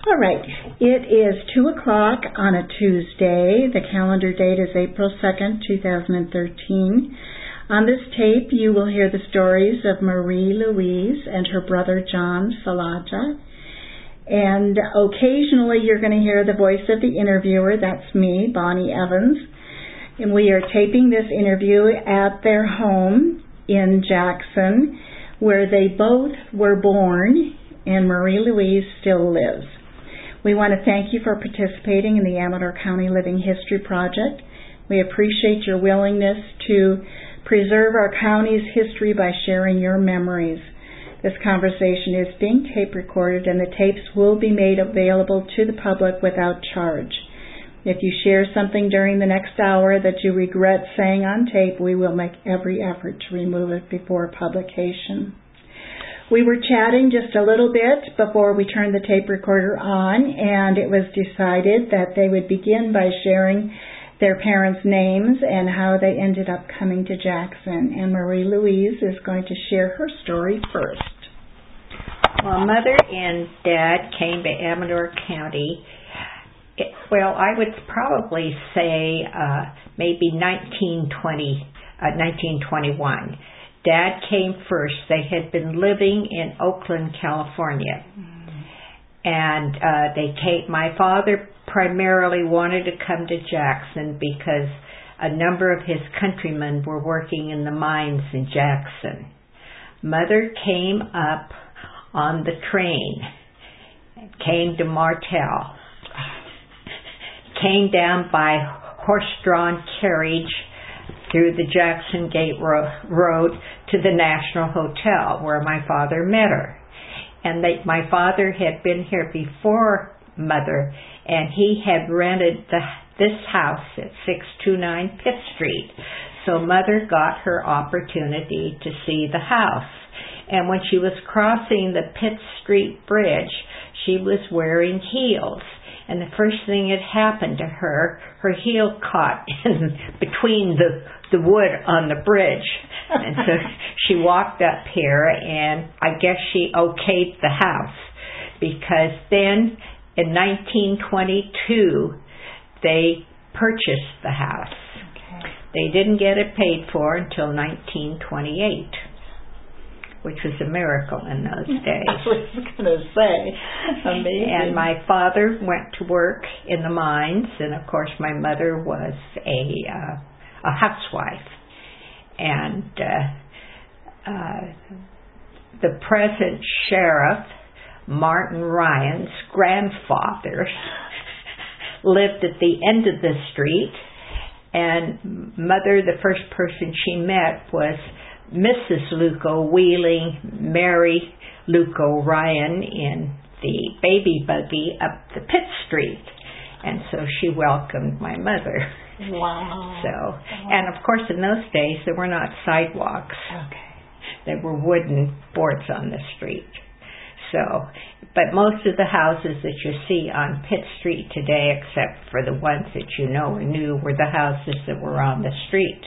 All right. It is 2 o'clock on a Tuesday. The calendar date is April 2nd, 2013. On this tape, you will hear the stories of Marie Louise and her brother John Salaja. And occasionally you're going to hear the voice of the interviewer. That's me, Bonnie Evans. And we are taping this interview at their home in Jackson, where they both were born, and Marie Louise still lives. We want to thank you for participating in the Amador County Living History Project. We appreciate your willingness to preserve our county's history by sharing your memories. This conversation is being tape recorded, and the tapes will be made available to the public without charge. If you share something during the next hour that you regret saying on tape, we will make every effort to remove it before publication. We were chatting just a little bit before we turned the tape recorder on, and it was decided that they would begin by sharing their parents' names and how they ended up coming to Jackson. And Marie Louise is going to share her story first. Well, Mother and Dad came to Amador County. I would probably say maybe 1921. Dad came first. They had been living in Oakland, California. And my father primarily wanted to come to Jackson because a number of his countrymen were working in the mines in Jackson. Mother came up on the train, came to Martel, came down by horse-drawn carriage through the Jackson Gate Road to the National Hotel, where my father met her. And my father had been here before Mother, and he had rented this house at 629 Pitt Street. So Mother got her opportunity to see the house. And when she was crossing the Pitt Street Bridge, she was wearing heels. And the first thing that happened to her heel caught in between the wood on the bridge. And so she walked up here, and I guess she okayed the house, because then in 1922 they purchased the house. Okay. They didn't get it paid for until 1928. Which was a miracle in those days. I was going to say, amazing. And my father went to work in the mines, and of course my mother was a housewife. And the present sheriff, Martin Ryan's grandfather, lived at the end of the street, and Mother, the first person she met was Mrs. Luco wheeling Mary Luco Ryan in the baby buggy up the Pitt Street. And so she welcomed my mother. Wow. And of course in those days there were not sidewalks. Okay. There were wooden boards on the street. But most of the houses that you see on Pitt Street today, except for the ones that you know and knew, were the houses that were on the street.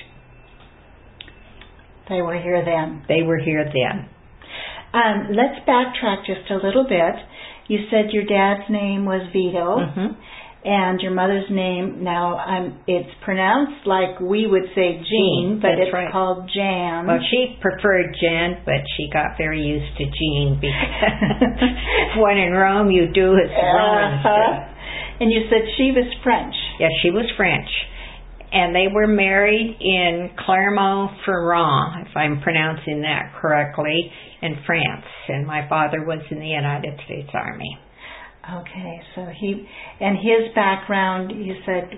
They were here then. They were here then. Let's backtrack just a little bit. You said your dad's name was Vito, and your mother's name, now it's pronounced like we would say Jean, but it's right. Called Jan. Well, she preferred Jan, but she got very used to Jean, because when in Rome you do as the Romans do. And you said she was French. Yes, she was French. And they were married in Clermont-Ferrand, if I'm pronouncing that correctly, in France. And my father was in the United States Army. Okay, so his background, you said...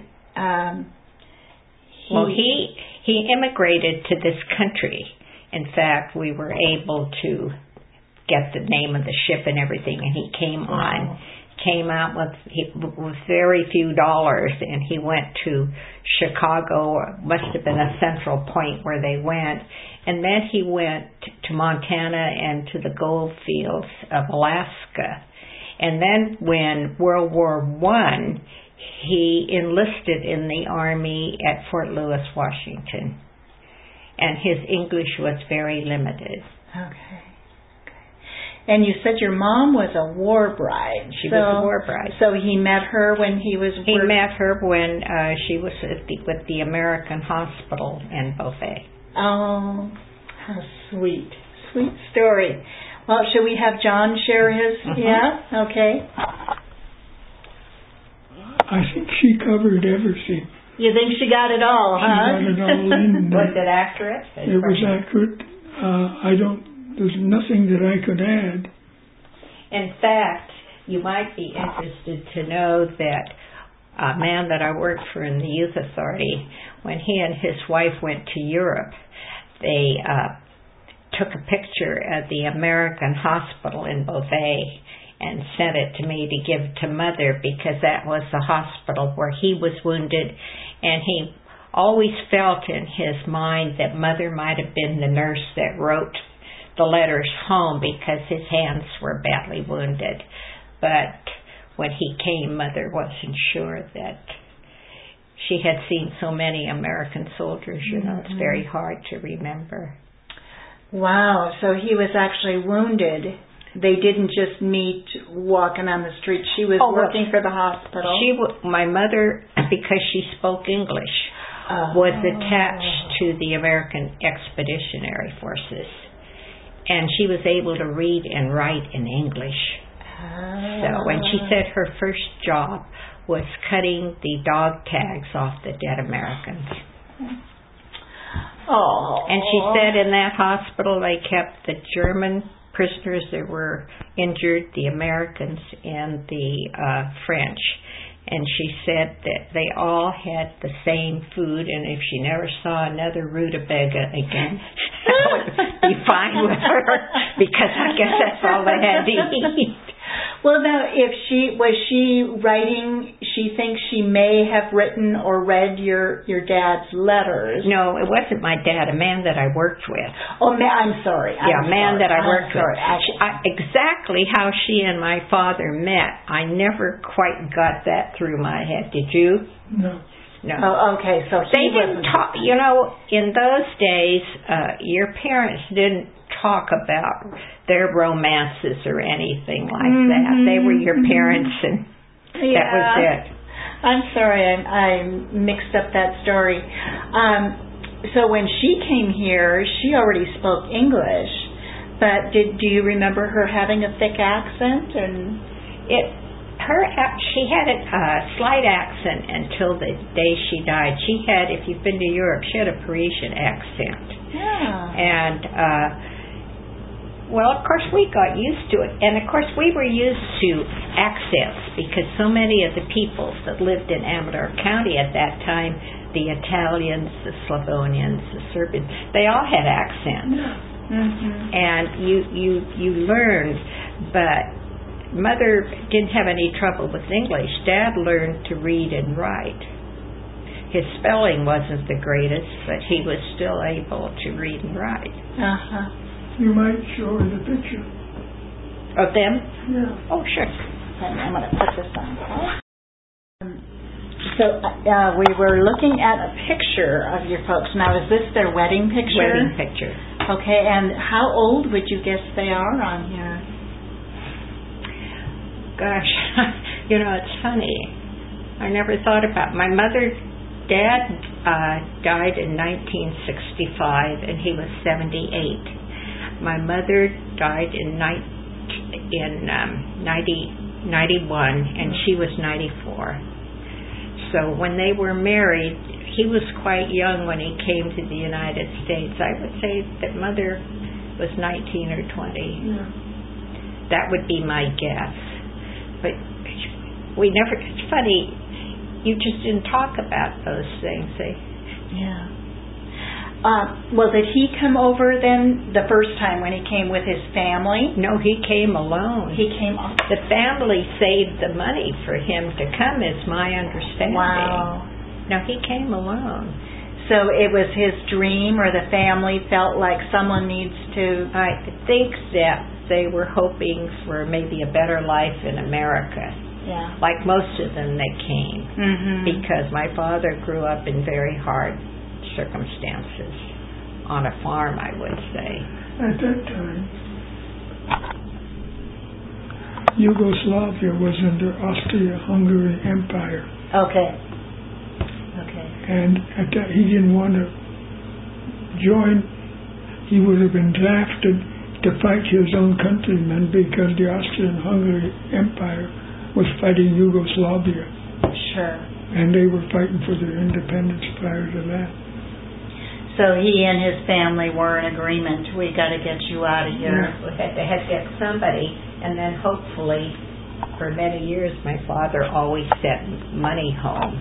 he immigrated to this country. In fact, we were able to get the name of the ship and everything, and he came out with very few dollars, and he went to Chicago, must have been a central point where they went, and then he went to Montana and to the gold fields of Alaska. And then when World War I, he enlisted in the Army at Fort Lewis, Washington, and his English was very limited. Okay. And you said your mom was a war bride. She was a war bride. So he met her when he was... He met her when she was with the American Hospital in Beauvais. Oh, how sweet. Sweet story. Well, should we have John share his? Yeah? Okay. I think she covered everything. You think she got it all, huh? She got it all in. Was it accurate? It was accurate. There's nothing that I could add. In fact, you might be interested to know that a man that I worked for in the Youth Authority, when he and his wife went to Europe, they took a picture at the American Hospital in Beauvais and sent it to me to give to Mother, because that was the hospital where he was wounded, and he always felt in his mind that Mother might have been the nurse that wrote the letters home, because his hands were badly wounded. But when he came, Mother wasn't sure that she had seen so many American soldiers. You know, it's very hard to remember. Wow, so he was actually wounded. They didn't just meet walking on the street. She was working for the hospital. My mother, because she spoke English, was attached to the American Expeditionary Forces. And she was able to read and write in English. So when she said her first job was cutting the dog tags off the dead Americans. And she said in that hospital they kept the German prisoners that were injured, the Americans, and the French. And she said that they all had the same food, and if she never saw another rutabaga again, that would be fine with her, because I guess that's all they had to eat. Well, now, if was she writing, she thinks she may have written or read your dad's letters. No, it wasn't my dad, a man that I worked with. Oh, I'm sorry. A man that I worked with. Exactly how she and my father met, I never quite got that through my head. Did you? No. No. Oh, okay. So they didn't talk. You know, in those days, your parents didn't talk about their romances or anything like that. They were your parents, and that was it. I'm sorry, I mixed up that story. So when she came here, she already spoke English, but do you remember her having a thick accent? And she had a slight accent until the day she died. She had, if you've been to Europe, she had a Parisian accent. Yeah. And well, of course, we got used to it. And, of course, we were used to accents, because so many of the people that lived in Amador County at that time, the Italians, the Slavonians, the Serbians, they all had accents. And you learned, but Mother didn't have any trouble with English. Dad learned to read and write. His spelling wasn't the greatest, but he was still able to read and write. You might show her the picture. Of them? Yeah. Oh, sure. I'm going to put this on. So we were looking at a picture of your folks. Now, is this their wedding picture? Wedding picture. Okay, and how old would you guess they are on here? Gosh, you know, it's funny. I never thought about my Dad died in 1965, and he was 78. My mother died in 91, and she was 94. So when they were married, he was quite young when he came to the United States. I would say that Mother was 19 or 20. Yeah. That would be my guess. But we never, it's funny, you just didn't talk about those things. Yeah. Well, did he come over then the first time when he came with his family? No, he came alone. He came alone. The family saved the money for him to come, is my understanding. Wow. No, he came alone. So it was his dream, or the family felt like someone needs to... I think that they were hoping for maybe a better life in America. Yeah. Like most of them that came. Because my father grew up in very hard circumstances on a farm, I would say. At that time, Yugoslavia was under Austria-Hungary Empire. Okay. And at that, he didn't want to join. He would have been drafted to fight his own countrymen because the Austrian-Hungary Empire was fighting Yugoslavia. Sure. And they were fighting for their independence prior to that. So he and his family were in agreement. We got to get you out of here. We had to get somebody, and then hopefully, for many years, my father always sent money home.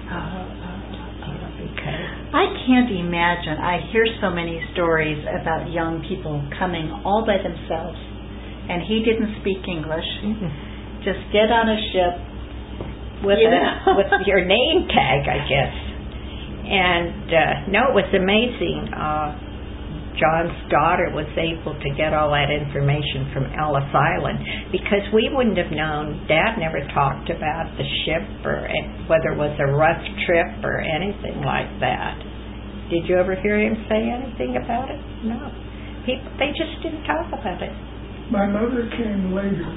I can't imagine. I hear so many stories about young people coming all by themselves, and he didn't speak English. Just get on a ship with your name tag, I guess. And no, it was amazing. John's daughter was able to get all that information from Ellis Island because we wouldn't have known. Dad never talked about the ship or whether it was a rough trip or anything like that. Did you ever hear him say anything about it? No. They just didn't talk about it. My mother came later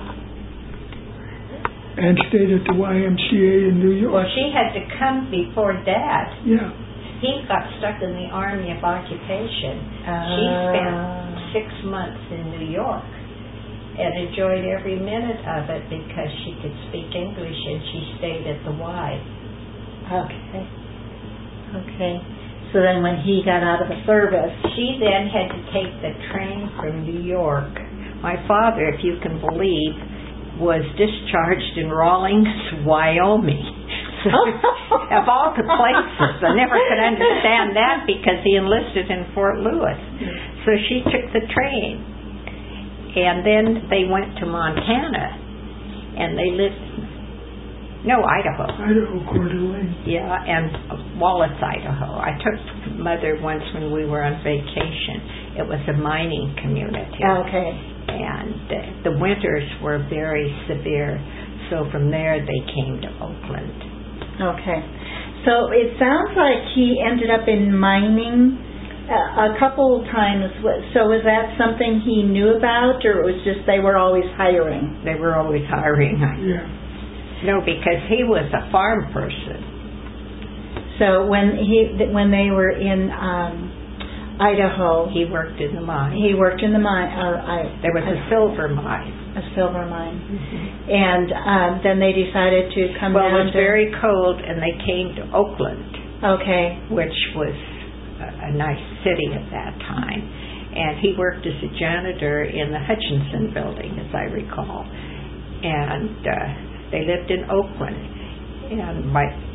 and stayed at the YMCA in New York. Well, she had to come before Dad. Yeah. He got stuck in the Army of Occupation. She spent 6 months in New York and enjoyed every minute of it because she could speak English and she stayed at the Y. Okay. So then when he got out of the service, she then had to take the train from New York. My father, if you can believe, was discharged in Rawlins, Wyoming. Of all the places. I never could understand that because he enlisted in Fort Lewis. So she took the train. And then they went to Montana. And they lived... No, Idaho. Idaho, Coeur d'Alene. Yeah, and Wallace, Idaho. I took Mother once when we were on vacation. It was a mining community. Okay. And the winters were very severe. So from there they came to Oakland. Okay. So it sounds like he ended up in mining a couple times. So was that something he knew about, or it was just they were always hiring? They were always hiring. Yeah. No, because he was a farm person. So when they were in Idaho, he worked in the mine. He worked in the mine. There was a silver mine. A silver mine. And then they decided to come down. Well, it was very cold, and they came to Oakland. Okay. Which was a nice city at that time. And he worked as a janitor in the Hutchinson building, as I recall. And they lived in Oakland. And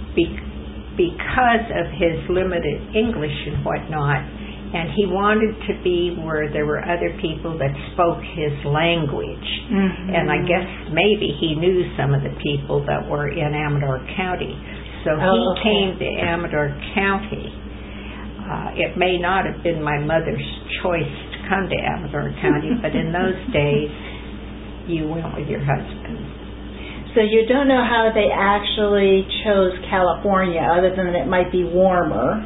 because of his limited English and whatnot, and he wanted to be where there were other people that spoke his language. And I guess maybe he knew some of the people that were in Amador County. So he came to Amador County. It may not have been my mother's choice to come to Amador County, but in those days, you went with your husband. So you don't know how they actually chose California, other than it might be warmer.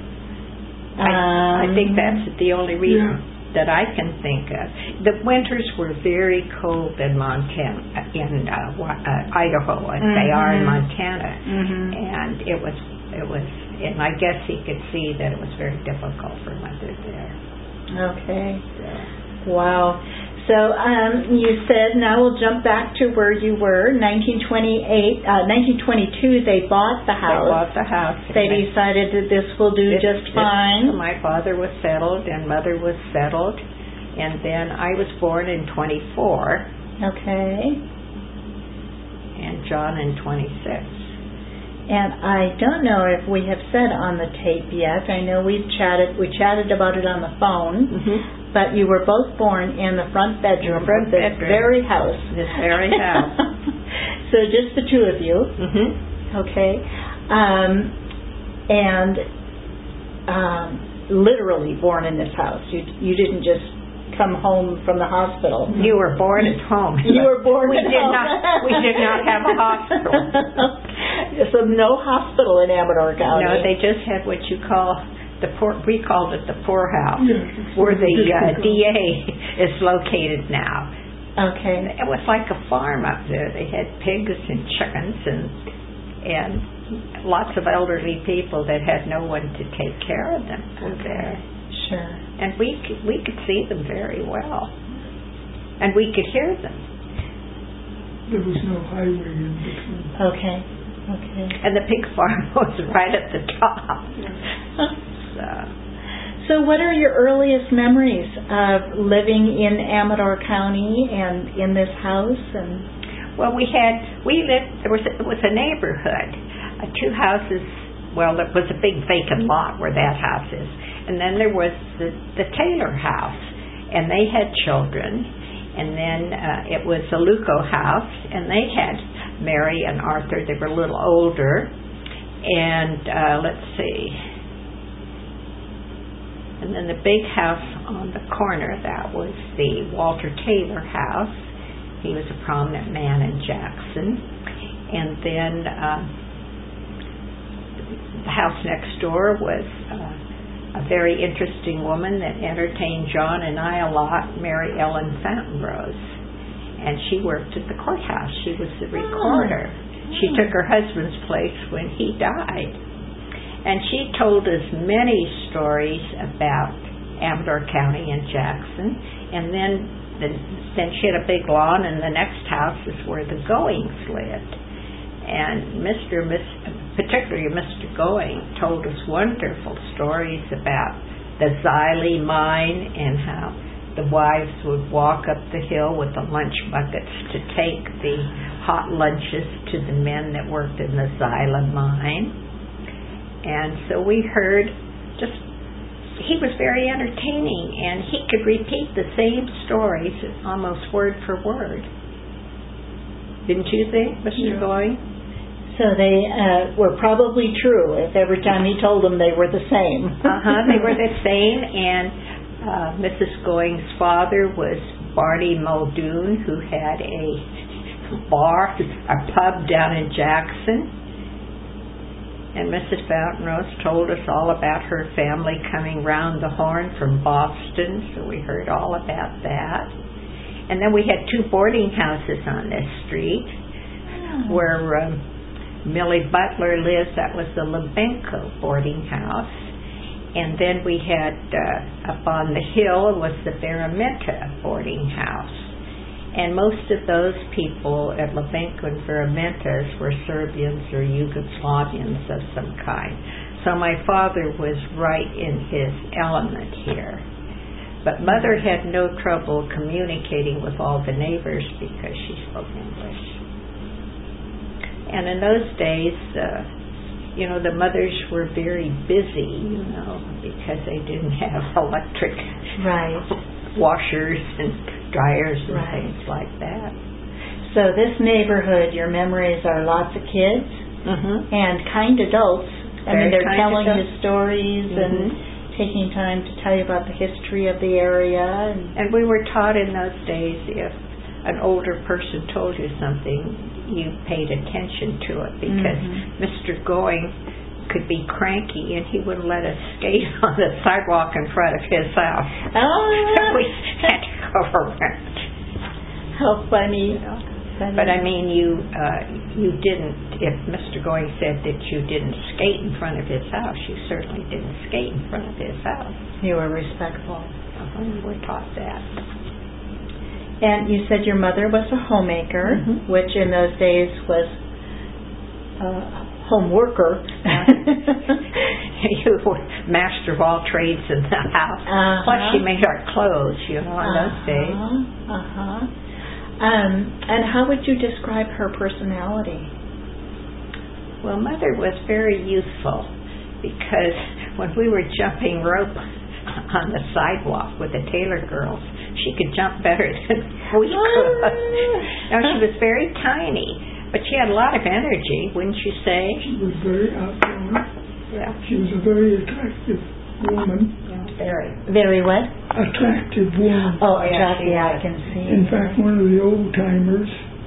I think that's the only reason that I can think of. The winters were very cold in Montana, in Idaho, as they are in Montana, and it was, and I guess he could see that it was very difficult for Mother there. Okay. Wow. So you said, now we'll jump back to where you were. 1922, they bought the house. They bought the house. They decided that this will do just fine. My father was settled and Mother was settled. And then I was born in 24. Okay. And John in 26. And I don't know if we have said on the tape yet. I know we chatted about it on the phone. But you were both born in the front bedroom of this very house. This very house. So just the two of you. Okay. And literally born in this house. You didn't just come home from the hospital. You were born at home. You were born at home. We did not have a hospital. So no hospital in Amador County. No, they just had what you call... we called it the poorhouse, where the DA is located now. Okay. It was like a farm up there. They had pigs and chickens and lots of elderly people that had no one to take care of them were there. Sure. And we could see them very well. And we could hear them. There was no highway in between. Okay. And the pig farm was right at the top. So what are your earliest memories of living in Amador County and in this house? Well, it was a neighborhood, two houses. Well, there was a big vacant lot where that house is. And then there was the Taylor house, and they had children. And then it was the Luco house, and they had Mary and Arthur. They were a little older. And let's see. And then the big house on the corner, that was the Walter Taylor house. He was a prominent man in Jackson. And then the house next door was a very interesting woman that entertained John and I a lot, Mary Ellen Fountain Rose. And she worked at the courthouse. She was the recorder. She took her husband's place when he died. And she told us many stories about Amador County and Jackson. And then she had a big lawn, and the next house is where the Goings lived. And particularly Mr. Going, told us wonderful stories about the Xylee mine and how the wives would walk up the hill with the lunch buckets to take the hot lunches to the men that worked in the Xylee mine. And so we heard he was very entertaining, and he could repeat the same stories almost word for word. Didn't you think, Mr. Going? So they were probably true. If every time he told them they were the same. They were the same, and Mrs. Going's father was Barney Muldoon, who had a pub down in Jackson. And Mrs. Fountain Rose told us all about her family coming round the Horn from Boston, so we heard all about that. And then we had two boarding houses on this street where Millie Butler lives. That was the Lebenko boarding house. And then we had up on the hill was the Veramenta boarding house. And most of those people at Lebenko and Veramentas were Serbians or Yugoslavians of some kind. So my father was right in his element here. But Mother had no trouble communicating with all the neighbors because she spoke English. And in those days, the mothers were very busy, because they didn't have electric washers and dryers and things like that. So this neighborhood, your memories are lots of kids and kind adults. They're telling you stories and taking time to tell you about the history of the area. And we were taught in those days, if an older person told you something, you paid attention to it, because Mr. Going could be cranky and he wouldn't let us skate on the sidewalk in front of his house. We had to go around. How funny. But I mean, you didn't, if Mr. Going said that you didn't skate in front of his house, you certainly didn't skate in front of his house. You were respectful. We were taught that. And you said your mother was a homemaker, which in those days was home worker. You were master of all trades in the house. Plus she made our clothes, in those days. And how would you describe her personality? Well, Mother was very useful, because when we were jumping rope on the sidewalk with the Taylor girls, she could jump better than we could. Now, she was very tiny, but she had a lot of energy, wouldn't you say? She was very outgoing. Yeah. She was a very attractive woman. Very. Very what? Attractive woman. Oh, attractive, I can see. In fact, one of the old-timers,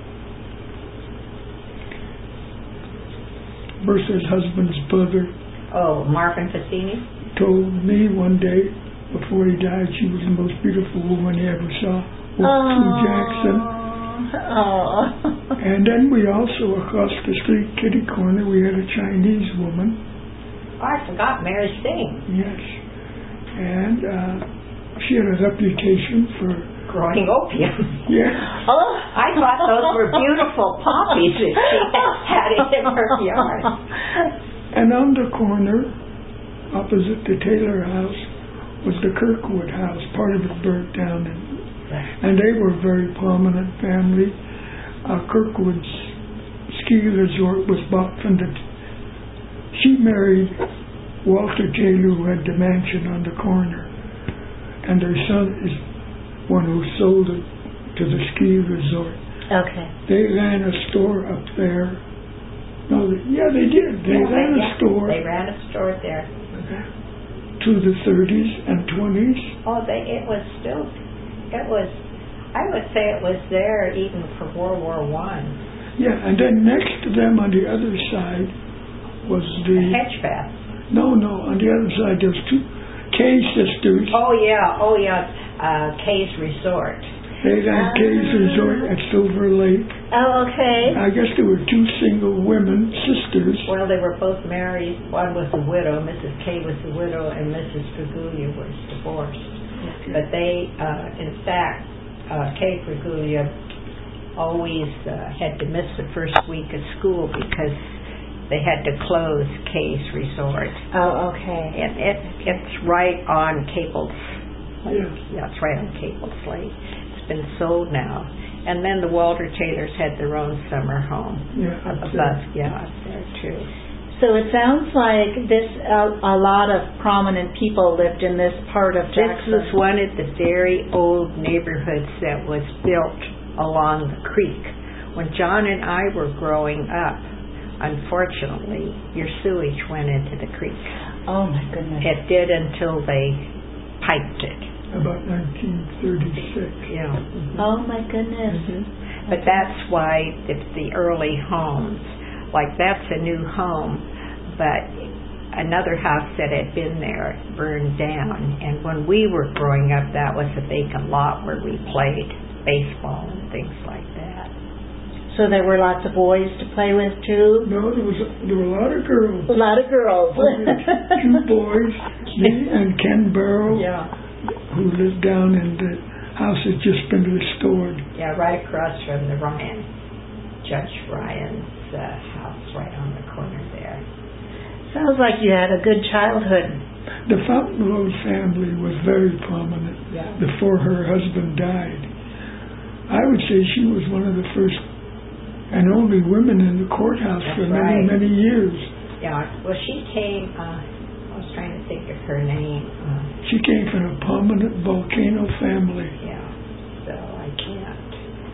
Bertha's husband's brother, Marvin Fassini, told me one day before he died she was the most beautiful woman he ever saw. to Jackson. Oh. And then we also, across the street, kitty corner, we had a Chinese woman. Oh, I forgot Mary Singh. Yes. And she had a reputation for growing opium. Yeah. Oh, I thought those were beautiful poppies that she had in her yard. And on the corner, opposite the Taylor house, was the Kirkwood house. Part of it burnt down, and they were a very prominent family. Kirkwood's ski resort was bought from she married Walter Taylor, who had the mansion on the corner, and their son is one who sold it to the ski resort. Okay. They ran a store up there. No, they did. They ran a store. They ran a store there. To the 30s and 20s. Oh, I would say it was there even for World War I. Yeah, and then next to them on the other side was the Hedge Bath. No, on the other side there was two Kay sisters. Oh yeah, Kay's Resort. They ran Kay's Resort at Silver Lake. Oh, okay. I guess there were two single women, sisters. Well, they were both married. One was a widow, Mrs. Kay was a widow, and Mrs. Fergulia was divorced. Okay. But they, in fact, Kay Fergulia always had to miss the first week of school because they had to close Kay's Resort. Oh, okay. And it's right on Cable's Lake. Yeah, it's right on Cable's Lake. It's been sold now. And then the Walter Taylors had their own summer home. Up there too. So it sounds like a lot of prominent people lived in this part of Jackson. This was one of the very old neighborhoods that was built along the creek. When John and I were growing up, unfortunately, your sewage went into the creek. Oh my goodness. It did until they piped it. About 1936. Yeah. Oh my goodness. Mm-hmm. But that's why it's the early homes. Like that's a new home, but another house that had been there burned down. And when we were growing up, that was a vacant lot where we played baseball and things like that. So there were lots of boys to play with too? No, there were a lot of girls. A lot of girls. Two boys, me and Ken Barrow, who lived down in the house that's just been restored. Yeah, right across from the Judge Ryan's house, right on the corner there. Sounds like you had a good childhood. The Fountain Road family was very prominent before her husband died. I would say she was one of the first and only women in the courthouse for many years. Yeah, well she came, I was trying to think of her name. She came from a prominent Volcano family. Yeah, so I can't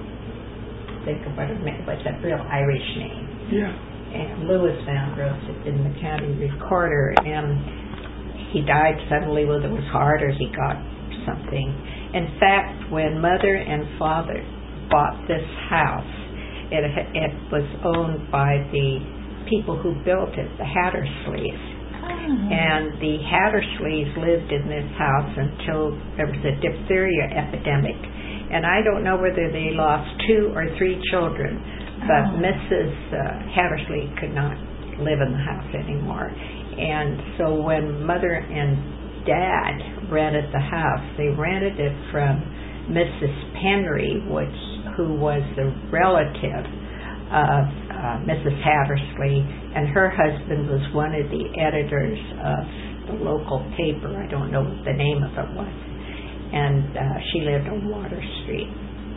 think of what her name was, a real Irish name. Yeah. And Louis Vandross had been the county recorder, and he died suddenly, whether it was heart or he got something. In fact, when Mother and Father bought this house, it was owned by the people who built it, the Hattersleys. And the Hattersleys lived in this house until there was a diphtheria epidemic. And I don't know whether they lost 2 or 3 children, but Mrs. Hattersley could not live in the house anymore. And so when Mother and Dad rented the house, they rented it from Mrs. Penry, who was the relative of Mrs. Hattersley, and her husband was one of the editors of the local paper. I don't know what the name of it was. And she lived on Water Street.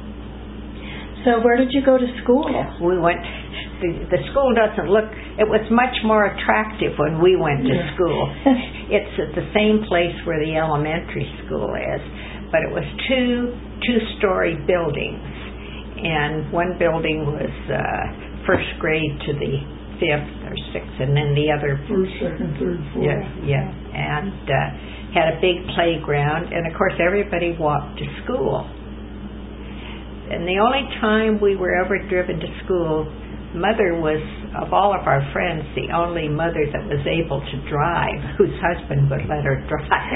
So where did you go to school? We went, the school doesn't look, it was much more attractive when we went to school. It's at the same place where the elementary school is, but it was two-story buildings. And one building was first grade to the 5th or 6th, and then the other first, second, third, fourth. Yeah, and had a big playground, and of course everybody walked to school. And the only time we were ever driven to school Mother was, of all of our friends, the only mother that was able to drive, whose husband would let her drive.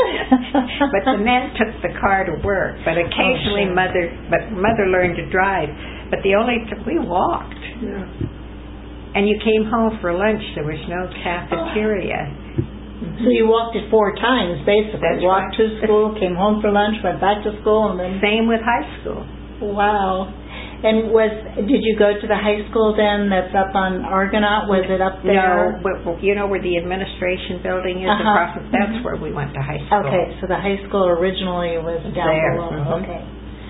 But the men took the car to work. But occasionally Mother learned to drive. But we walked. Yeah. And you came home for lunch. There was no cafeteria. So you walked it 4 times, basically. That's walked right. to school, came home for lunch, went back to school, and then... Same with high school. Wow. And did you go to the high school then that's up on Argonaut? Was it up there? No, but you know where the administration building is? Across, that's where we went to high school. Okay, so the high school originally was down there. below. Mm-hmm. Okay.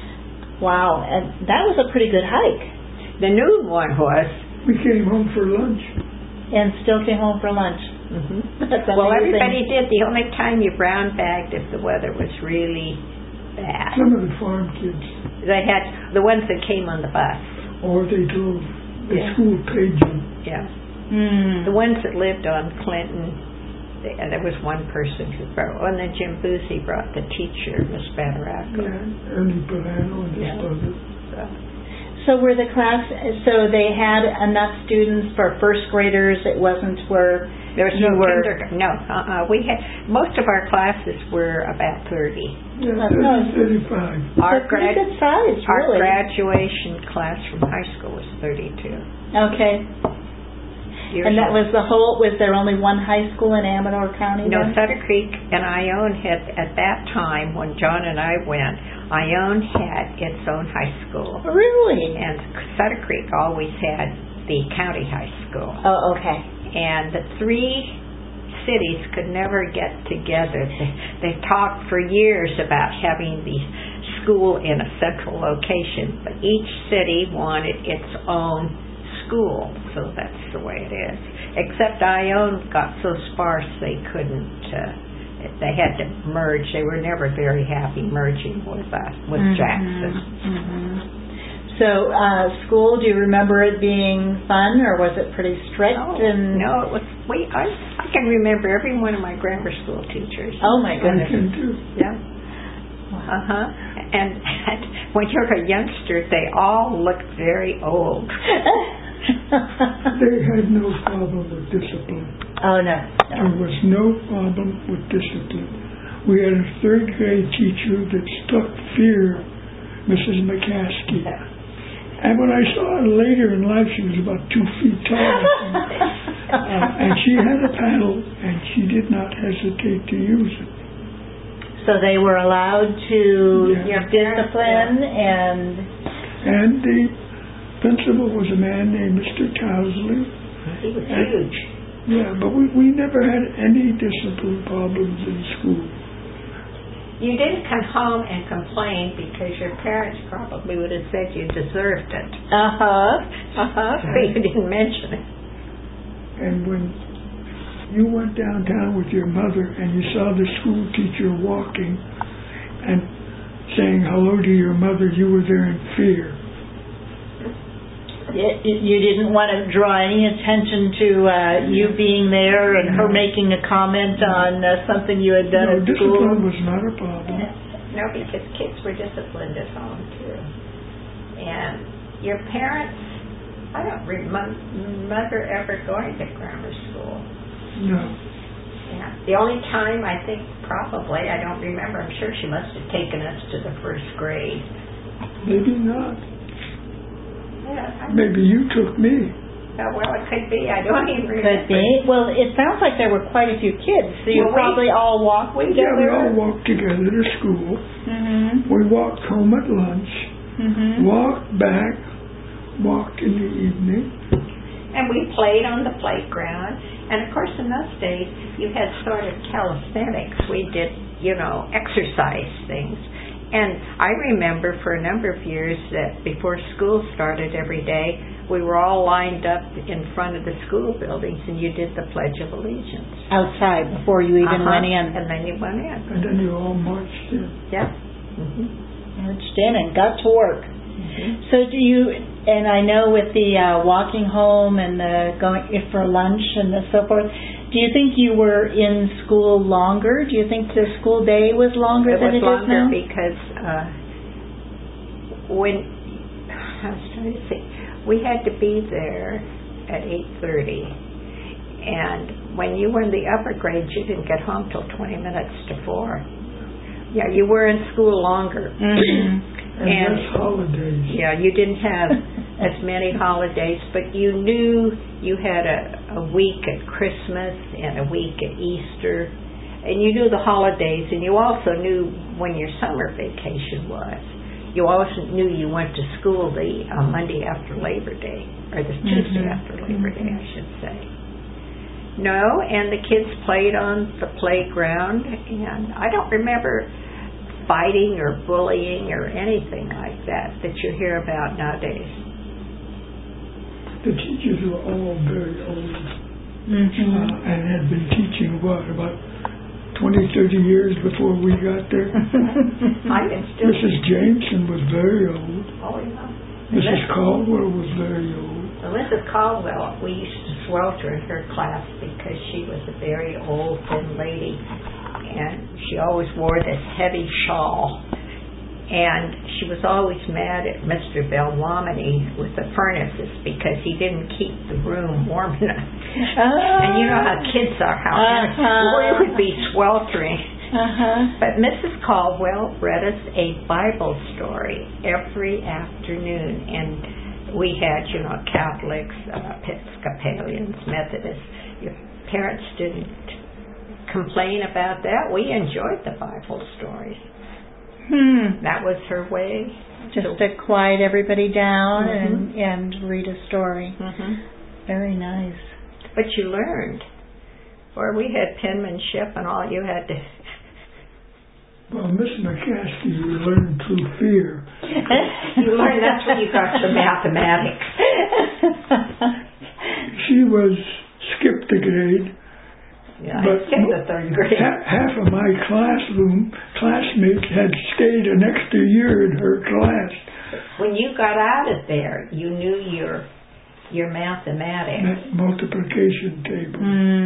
Wow, and that was a pretty good hike. The noon one was. We came home for lunch. And still came home for lunch. Mm-hmm. That's amazing. Well, everybody did. The only time you brown bagged if the weather was really bad. Some of the farm kids. They had the ones that came on the bus. Or they drove. The school paid them. Yeah. Mm. The ones that lived on Clinton, there was one person who brought, and then Jim Boozy brought the teacher, Miss Banaraco. Yeah, Ernie Bolano and his brother. So were the so they had enough students for first graders? It wasn't where there was no kindergarten. No, we had most of our classes were about 30. Yeah, 35. Pretty good size, really. Our graduation class from high school was 32. Okay. And that was was there only one high school in Amador County? No, then? Sutter Creek and Ione had, at that time when John and I went, Ione had its own high school. Really? And Sutter Creek always had the county high school. Oh, okay. And the 3 cities could never get together. They talked for years about having the school in a central location, but each city wanted its own school, so that's the way it is. Except Ione got so sparse they couldn't, they had to merge. They were never very happy merging with Jackson. Mm-hmm. So school, do you remember it being fun, or was it pretty strict? No, it was. I can remember every one of my grammar school teachers. Oh my goodness! I can too. Yeah. And when you're a youngster, they all looked very old. They had no problem with discipline. Oh, no. There was no problem with discipline. We had a 3rd grade teacher that struck fear, Mrs. McCaskey. And when I saw her later in life, she was about 2 feet tall. And she had a paddle, and she did not hesitate to use it. So they were allowed to discipline And the principal was a man named Mr. Towsley. He was huge. Yeah, but we never had any discipline problems in school. You didn't come home and complain because your parents probably would have said you deserved it. But you didn't mention it. And when you went downtown with your mother and you saw the school teacher walking and saying hello to your mother, you were there in fear. You didn't want to draw any attention to you being there and her making a comment on something you had done at school? No, discipline was not a problem. No, because kids were disciplined at home, too. And your parents, I don't remember ever going to grammar school. No. Yeah. The only time I think probably, I don't remember, I'm sure she must have taken us to the 1st grade. Maybe not. Yeah, maybe you took me. Well, it could be. I don't even remember. Could be. Well, it sounds like there were quite a few kids, so you probably all walked together. Yeah, we all walked together to school. Mm-hmm. We walked home at lunch, walked back, walked in the evening. And we played on the playground. And, of course, in those days, you had sort of calisthenics. We did, exercise things. And I remember for a number of years that before school started every day, we were all lined up in front of the school buildings and you did the Pledge of Allegiance. Outside, before you even went in. And then you went in. And then you all marched in. Yeah. Marched in and got to work. So do you, and I know with the walking home and the going for lunch and so forth, do you think you were in school longer? Do you think the school day was longer than it is now? It was longer because I was trying to think. we had to be there at 8:30. And when you were in the upper grades, you didn't get home till 20 minutes to 4. Yeah, you were in school longer. And less holidays. Yeah, you didn't have as many holidays, but you knew you had a week at Christmas and a week at Easter, and you knew the holidays, and you also knew when your summer vacation was. You also knew you went to school the Monday after Labor Day, or the Tuesday after Labor Day, I should say. No, and the kids played on the playground, and I don't remember fighting or bullying or anything like that you hear about nowadays. The teachers were all very old and had been teaching, about 20, 30 years before we got there. Mrs. Jameson was very old. Oh, yeah. Mrs. Caldwell was very old. Well, Mrs. Caldwell, we used to swelter in her class because she was a very old, thin lady, and she always wore this heavy shawl. And she was always mad at Mr. Belwaminy with the furnaces because he didn't keep the room warm enough. And you know how kids are, we would be sweltering. But Mrs. Caldwell read us a Bible story every afternoon, and we had, Catholics, Episcopalians, Methodists. Your parents didn't complain about that. We enjoyed the Bible stories. That was her way. Just to quiet everybody down and read a story. Very nice. But you learned. Or we had penmanship and all you had to... Well, Miss McCaskey, you learned through fear. You learned that's when you got the mathematics. She was skipped a grade. Yeah, I skipped the third grade. Half of my classmates had stayed an extra year in her class. When you got out of there, you knew your mathematics. Multiplication table.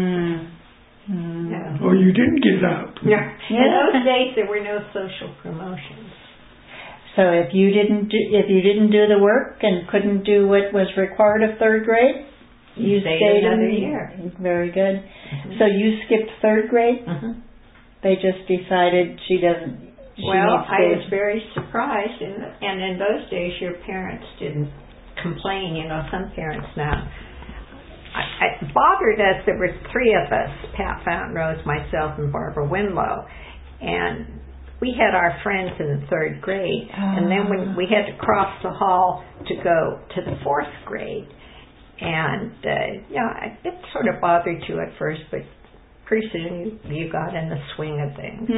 Yeah. Oh, you didn't get out. Yeah. In those days, there were no social promotions. So if you didn't do the work and couldn't do what was required of third grade, you stayed another year. Very good. So you skipped third grade? They just decided she I was very surprised, and in those days your parents didn't complain. Some parents now. It bothered us. There were three of us, Pat Fountain Rose, myself, and Barbara Winlow, and we had our friends in the third grade, and then when we had to cross the hall to go to the fourth grade. And, it sort of bothered you at first, but pretty soon you got in the swing of things.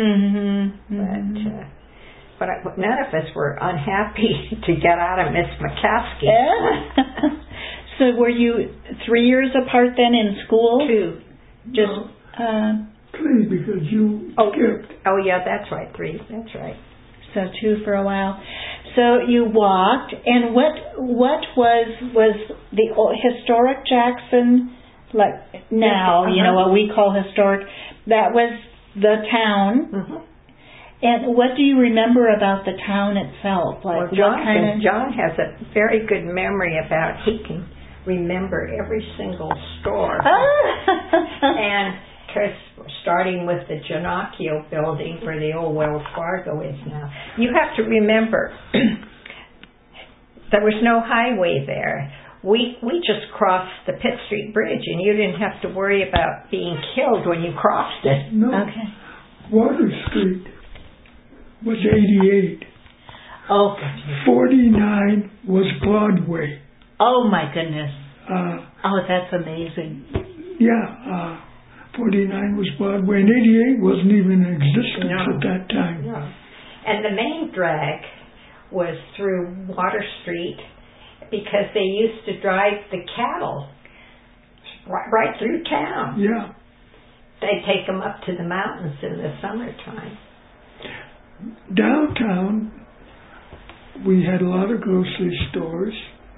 But none of us were unhappy to get out of Miss McCaskey. So were you 3 years apart then in school? 2. Just 3 because you skipped. Oh, yeah, that's right. 3. That's right. So 2 for a while. So you walked, and what was the historic Jackson, like now, what we call historic, that was the town. And what do you remember about the town itself? Like John has a very good memory about, he can remember every single store. And starting with the Giannacchio building where the old Wells Fargo is now. You have to remember, there was no highway there. We just crossed the Pitt Street Bridge, and you didn't have to worry about being killed when you crossed it. No. Okay. Water Street was 88. Oh. 49 was Broadway. Oh, my goodness. That's amazing. Yeah. 49 was Broadway, and 88 wasn't even in existence at that time. No. And the main drag was through Water Street because they used to drive the cattle right through town. Yeah. They'd take them up to the mountains in the summertime. Downtown, we had a lot of grocery stores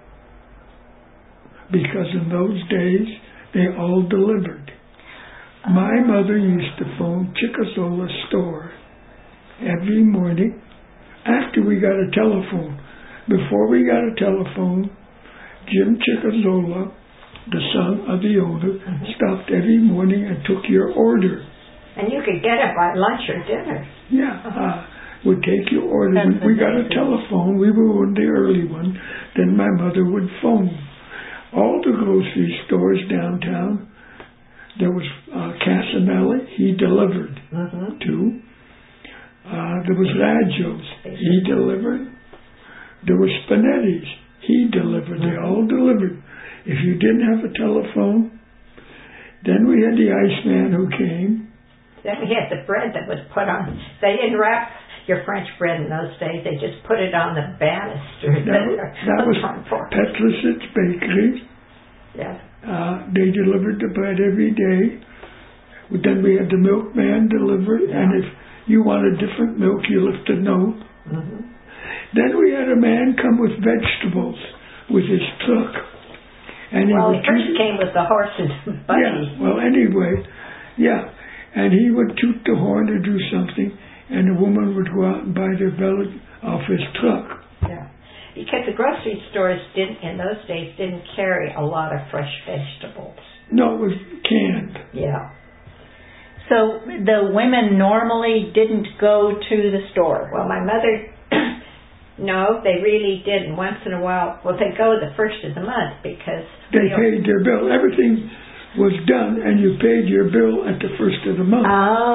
because in those days, they all delivered. My mother used to phone Chickasaw store every morning after we got a telephone. Before we got a telephone, Jim Chickazzola, the son of the owner, stopped every morning and took your order. And you could get it by lunch or dinner. Yeah, would take your order. When we got a telephone, we were one of the early ones, then my mother would phone. All the grocery stores downtown, there was Casanelli, he delivered to. There was Raggio's, he delivered. There was Spinetti's, he delivered. They all delivered. If you didn't have a telephone, then we had the Iceman who came. Then we had the bread that was put on. They didn't wrap your French bread in those days. They just put it on the banister. That was Petlis's Bakery. Yeah. They delivered the bread every day. Then we had the milkman deliver, and if you wanted different milk, you left a note. Then we had a man come with vegetables with his truck. And he first came with the horses and buggy. Yeah, well, anyway, and he would toot the horn to do something, and the woman would go out and buy their belly off his truck. Yeah, because the grocery stores in those days didn't carry a lot of fresh vegetables. No, it was canned. Yeah. So the women normally didn't go to the store? Well, my mother, no, they really didn't. Once in a while, they go the first of the month because... They paid their bill. Everything was done, and you paid your bill at the first of the month.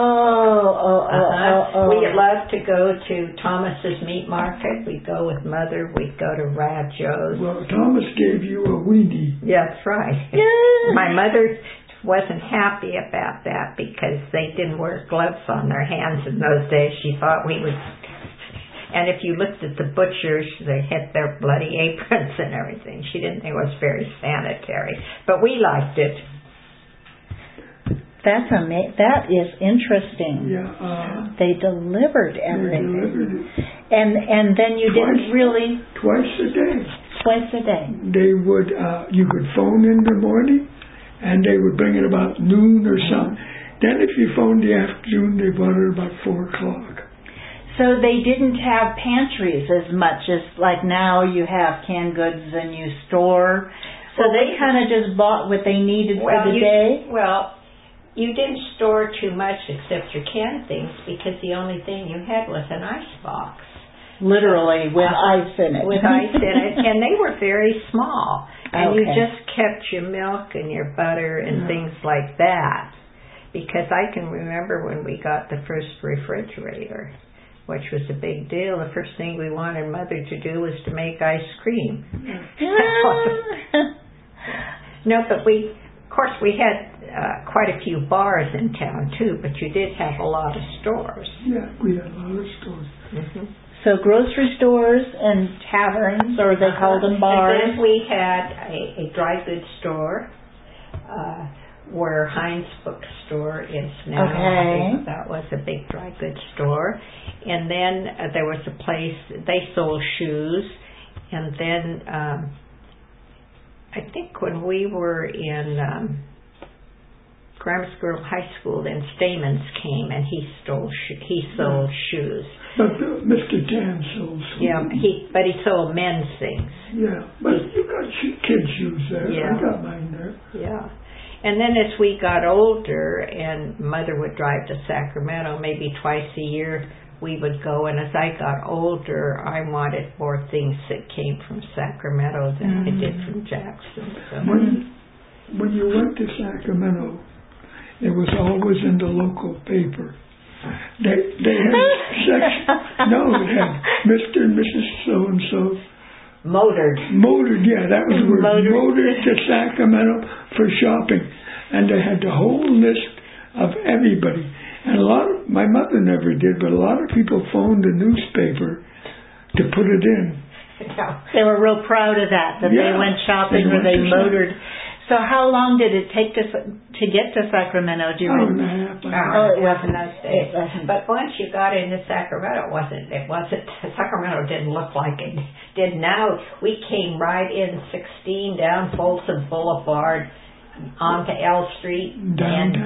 We loved to go to Thomas's Meat Market. We'd go with Mother. We'd go to Raggio's. Well, Thomas gave you a weenie. Yeah, that's right. Yeah. My mother wasn't happy about that because they didn't wear gloves on their hands in those days. She thought we would... And if you looked at the butchers, they had their bloody aprons and everything. She didn't think it was very sanitary. But we liked it. That is interesting. Yeah. They delivered everything. They delivered it. And then you didn't really... Twice a day. Twice a day. They would, you could phone in the morning, and they would bring it about noon or something. Then if you phoned the afternoon, they brought it about 4 o'clock. So they didn't have pantries as much as like now you have canned goods and you store. So they kind of just bought what they needed for the day? Well, you didn't store too much except your canned things because the only thing you had was an ice box. Literally, with ice in it. With ice in it. And they were very small. And you just kept your milk and your butter and things like that. Because I can remember when we got the first refrigerator, which was a big deal. The first thing we wanted Mother to do was to make ice cream. No, but of course we had quite a few bars in town too, but you did have a lot of stores. Yeah, we had a lot of stores. So grocery stores and taverns, or they called them bars. And then we had a dry goods store, where Heinz Bookstore is now. Okay. That was a big dry goods store. And then there was a place, they sold shoes. And then I think when we were in grammar school, high school, then Stamens came and he sold shoes. But Mr. Tan sold shoes. Yeah, but he sold men's things. Yeah, but you got kids' shoes there. Yeah. I got mine there. Yeah. And then as we got older and Mother would drive to Sacramento, maybe twice a year we would go. And as I got older, I wanted more things that came from Sacramento than I did from Jackson. So. When you went to Sacramento, it was always in the local paper. They had it had Mr. and Mrs. So-and-so. Motored, yeah, that was the word. Motored to Sacramento for shopping. And they had the whole list of everybody. And my mother never did, but a lot of people phoned the newspaper to put it in. Yeah. They were real proud of that they went shopping or they motored. So how long did it take to get to Sacramento? Do you remember? It wasn't those days. But once you got into Sacramento, it wasn't. Sacramento didn't look like it did now. We came right in 16 down Folsom Boulevard onto L Street downtown.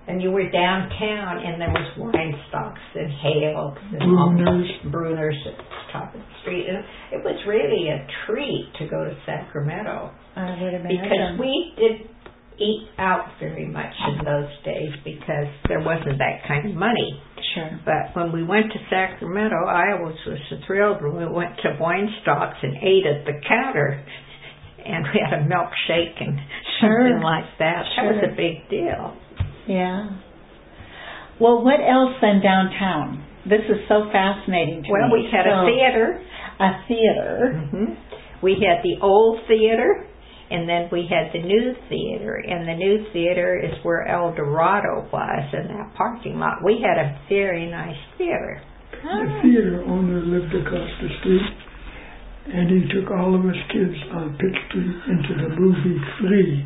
And you were downtown, and there was Weinstocks and Hales and Bruners at the top of the street. And it was really a treat to go to Sacramento. I would imagine. Because we didn't eat out very much in those days because there wasn't that kind of money. Sure. But when we went to Sacramento, I was thrilled when we went to Weinstocks and ate at the counter. And we had a milkshake and something like that. That was a big deal. Yeah. Well, what else then downtown? This is so fascinating to me. Well, we had a theater. A theater. Mm-hmm. We had the old theater, and then we had the new theater. And the new theater is where El Dorado was, in that parking lot. We had a very nice theater. The theater owner lived across the street, and he took all of us kids on Pitt Street into the movie Free.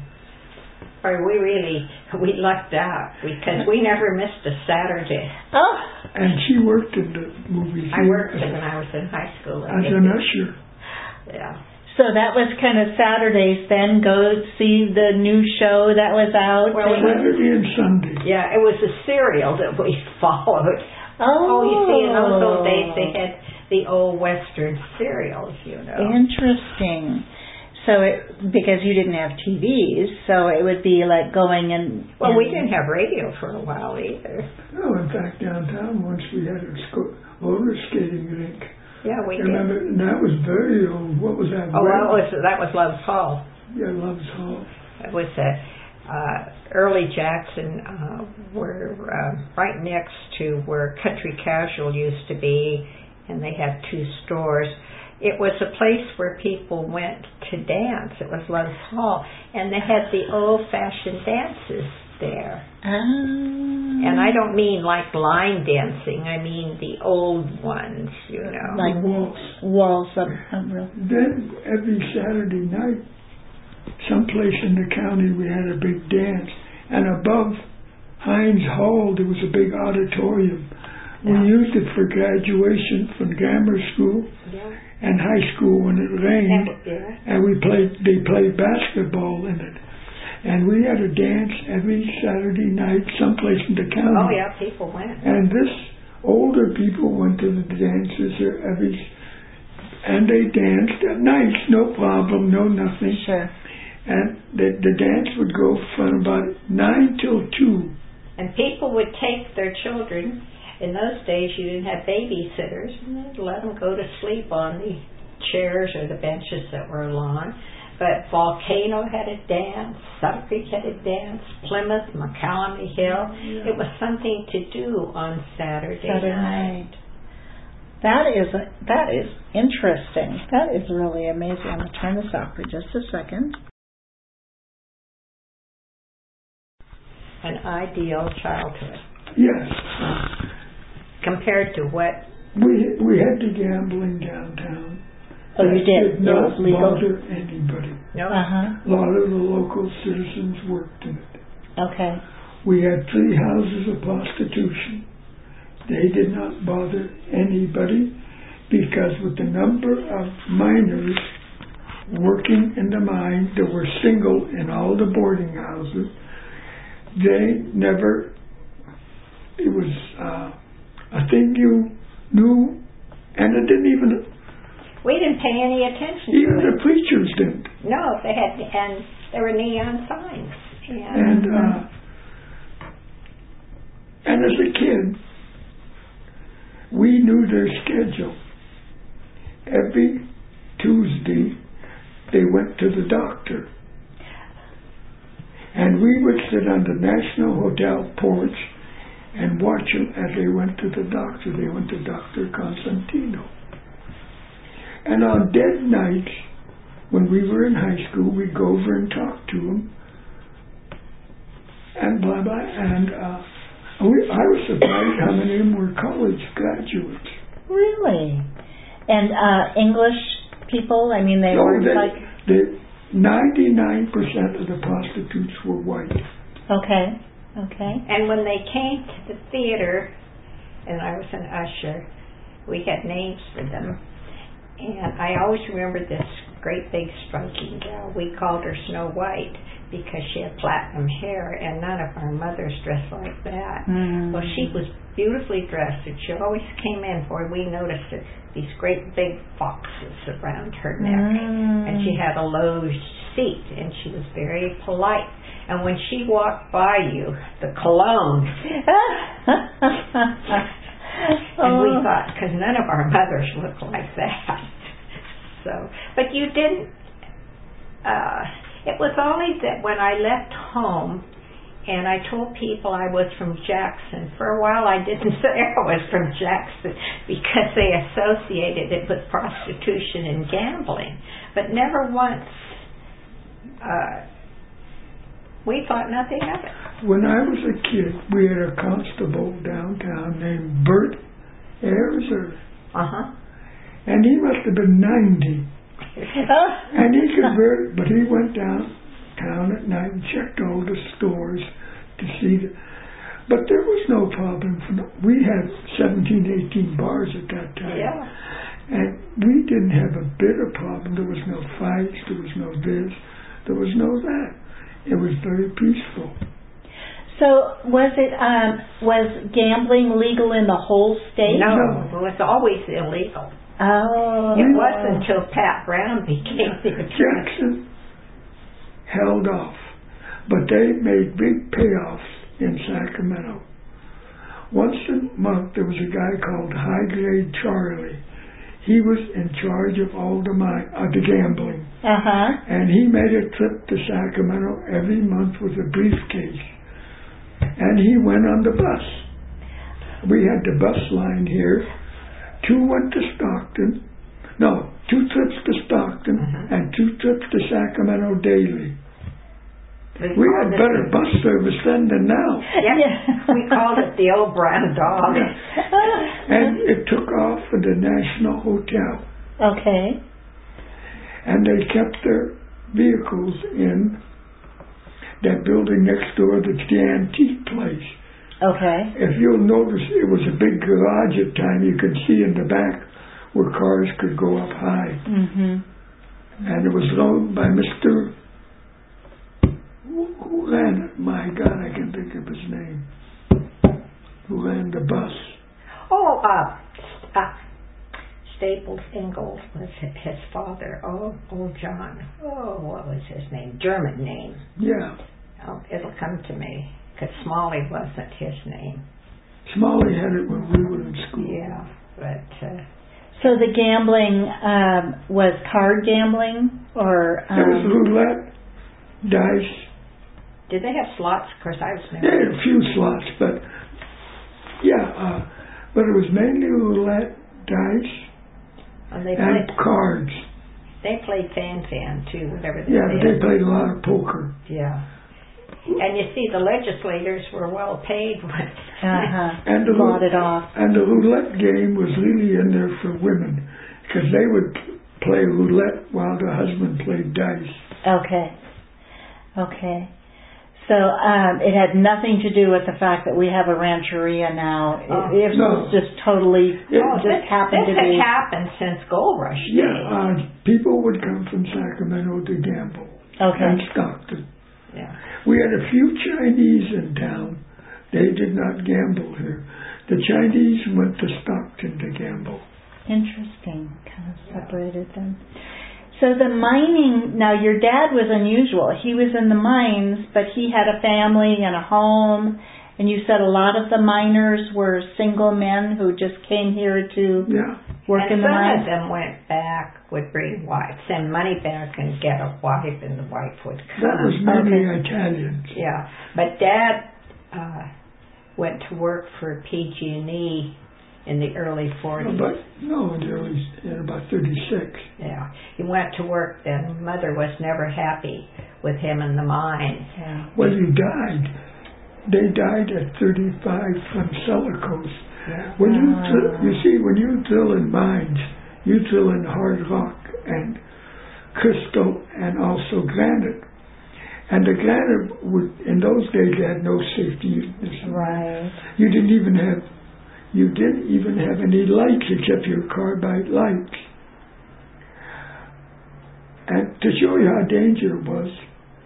We lucked out because we never missed a Saturday. Oh. And she worked in the movie theater. I worked when I was in high school. As an usher. Yeah. So that was kind of Saturdays then, go see the new show that was out? Well, Saturday and Sunday. Yeah, it was a serial that we followed. Oh, you see, in those old days they had the old Western serials, Interesting. So because you didn't have TVs, so it would be like going and... Well, we didn't have radio for a while either. No, in fact, downtown once we had a roller skating rink. Yeah, we remember, did. And that was very old. What was that? Oh, that was Love's Hall. Yeah, Love's Hall. It was early Jackson, were right next to where Country Casual used to be, and they had 2 stores. It was a place where people went to dance. It was Love's Hall, and they had the old-fashioned dances there. And I don't mean like line dancing. I mean the old ones, Like waltz. Then every Saturday night, someplace in the county, we had a big dance. And above Heinz Hall, there was a big auditorium. We used it for graduation from grammar school and high school when it rained. And they played basketball in it. And we had a dance every Saturday night someplace in the county. Oh, yeah, people went. And older people went to the dances and they danced at night, no problem, no nothing. Sure. And the dance would go from about 9 till 2. And people would take their children. In those days, you didn't have babysitters, and they'd let them go to sleep on the chairs or the benches that were along. But Volcano had a dance, Sutter Creek had a dance, Plymouth, McCallamy Hill. Yeah. It was something to do on Saturday night. That is interesting. That is really amazing. I'm going to turn this off for just a second. An ideal childhood. Yes. Compared to what? We had the gambling downtown. Oh, you did? Did not it was legal? bother anybody. No. A lot of the local citizens worked in it. Okay. We had 3 houses of prostitution. They did not bother anybody because with the number of minors working in the mine that were single in all the boarding houses, it was a thing you knew, and it didn't even... We didn't pay any attention to it. Even the preachers didn't. No, and there were neon signs. And as a kid, we knew their schedule. Every Tuesday, they went to the doctor. And we would sit on the National Hotel porch and watch them as they went to the doctor. They went to Dr. Constantino. And on dead nights, when we were in high school, we'd go over and talk to them. And blah, blah. And I was surprised how many of them were college graduates. Really? And English people? I mean, they were like... 99% of the prostitutes were white. Okay. And when they came to the theater, and I was an usher, we had names for them. And I always remember this great big striking gal. We called her Snow White because she had platinum hair, and none of our mothers dressed like that. Well, she was beautifully dressed, and she always came in for, we noticed it, these great big foxes around her neck, and she had a low seat, and she was very polite. And when she walked by you, the cologne, and we thought, because none of our mothers looked like that. So, but you didn't, it was only that when I left home and I told people I was from Jackson, for a while I didn't say I was from Jackson because they associated it with prostitution and gambling. But never once, we thought nothing of it. When I was a kid, we had a constable downtown named Bert Ayers, and he must have been 90. And he could but he went downtown at night and checked all the stores to see but there was no problem. We had 17, 18 bars at that time. Yeah. And we didn't have a bit of problem. There was no fights, there was no this, there was no that. It was very peaceful. So was gambling legal in the whole state? No, it was always illegal. Oh. It wasn't until Pat Brown became the attorney. Jackson held off, but they made big payoffs in Sacramento. Once a month there was a guy called High Grade Charlie. He was in charge of all the gambling. And he made a trip to Sacramento every month with a briefcase. And he went on the bus. We had the bus line here. 2 went to Stockton. No, 2 trips to Stockton and 2 trips to Sacramento daily. We had better bus service then than now. Yeah, we called it the old brown dog. And it took off for the National Hotel. Okay. And they kept their vehicles in that building next door that's the antique place. Okay. If you'll notice, it was a big garage at time. You could see in the back where cars could go up high. And it was owned by Mr. Who ran it? My God, I can't think of his name. Who ran the bus? Oh, Staples Ingalls was his father. Oh, John. Oh, what was his name? German name. Yeah. Oh, it'll come to me. Because Smalley wasn't his name. Smalley had it when we were in school. Yeah, but... So the gambling was card gambling? Or it was roulette, dice. Did they have slots? Of course, I was never... They had a few slots, but... Yeah, but it was mainly roulette, dice, and cards. They played fan too, whatever they did. Yeah, but they played a lot of poker. Yeah. And you see, the legislators were well paid. And the off. And the roulette game was really in there for women, because they would play roulette while the husband played dice. Okay. So it had nothing to do with the fact that we have a rancheria now. It was just totally, happened to be. This had happened since Gold Rush days. Yeah, people would come from Sacramento to gamble. And Stockton. Yeah. We had a few Chinese in town. They did not gamble here. The Chinese went to Stockton to gamble. Interesting. Kind of separated them. So the mining, now your dad was unusual. He was in the mines, but he had a family and a home. And you said a lot of the miners were single men who just came here to work in the mines? And some of them went back, would bring wives, send money back and get a wife, and the wife would come. That was mainly Italians. Yeah, but Dad went to work for PG&E in the early 40s. In about 36. Yeah, he went to work then. Mother was never happy with him in the mines. Yeah. Well, he died. They died at 35 from silicose. Yeah. When when you drill in mines, you drill in hard rock and crystal and also granite. And the granite in those days had no safety. Right. You didn't even have any lights except your carbide lights. And to show you how dangerous it was,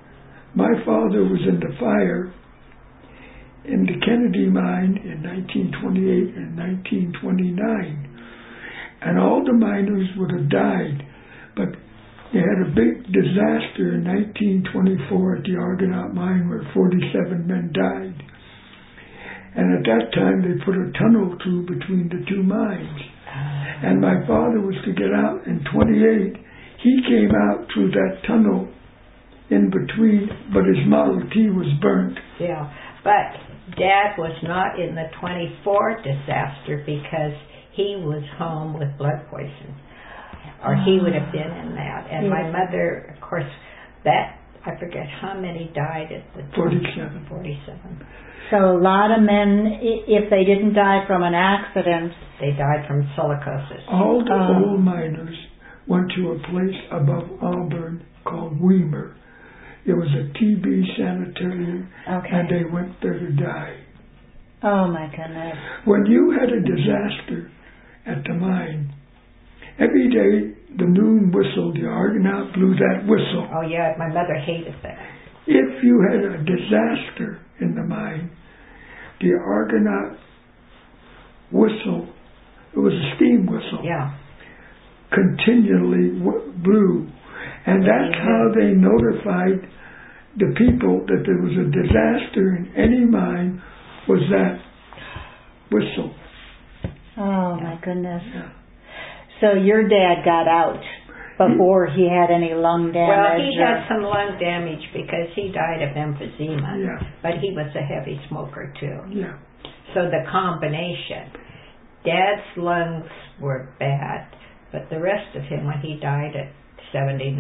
My father was in the fire in the Kennedy mine in 1928 and 1929. And all the miners would have died, but they had a big disaster in 1924 at the Argonaut mine where 47 men died. And at that time they put a tunnel through between the two mines. And my father was to get out in 28. He came out through that tunnel in between, but his Model T was burnt. Yeah, but Dad was not in the 24 disaster because he was home with blood poison, or he would have been in that. And my mother, of course, I forget how many died at the 47. 47. So a lot of men, if they didn't die from an accident, they died from silicosis. All the old miners went to a place above Auburn called Weimar. It was a TB sanitarium, and they went there to die. Oh my goodness. When you had a disaster at the mine, every day the noon whistle, the Argonaut blew that whistle. Oh yeah, my mother hated that. If you had a disaster in the mine, the Argonaut whistle, it was a steam whistle, continually blew. And that's how they notified the people that there was a disaster in any mine, was that whistle. Oh my goodness. So your dad got out before he had any lung damage? Well, he had some lung damage because he died of emphysema, but he was a heavy smoker too. Yeah. So the combination, Dad's lungs were bad, but the rest of him, when he died at 79,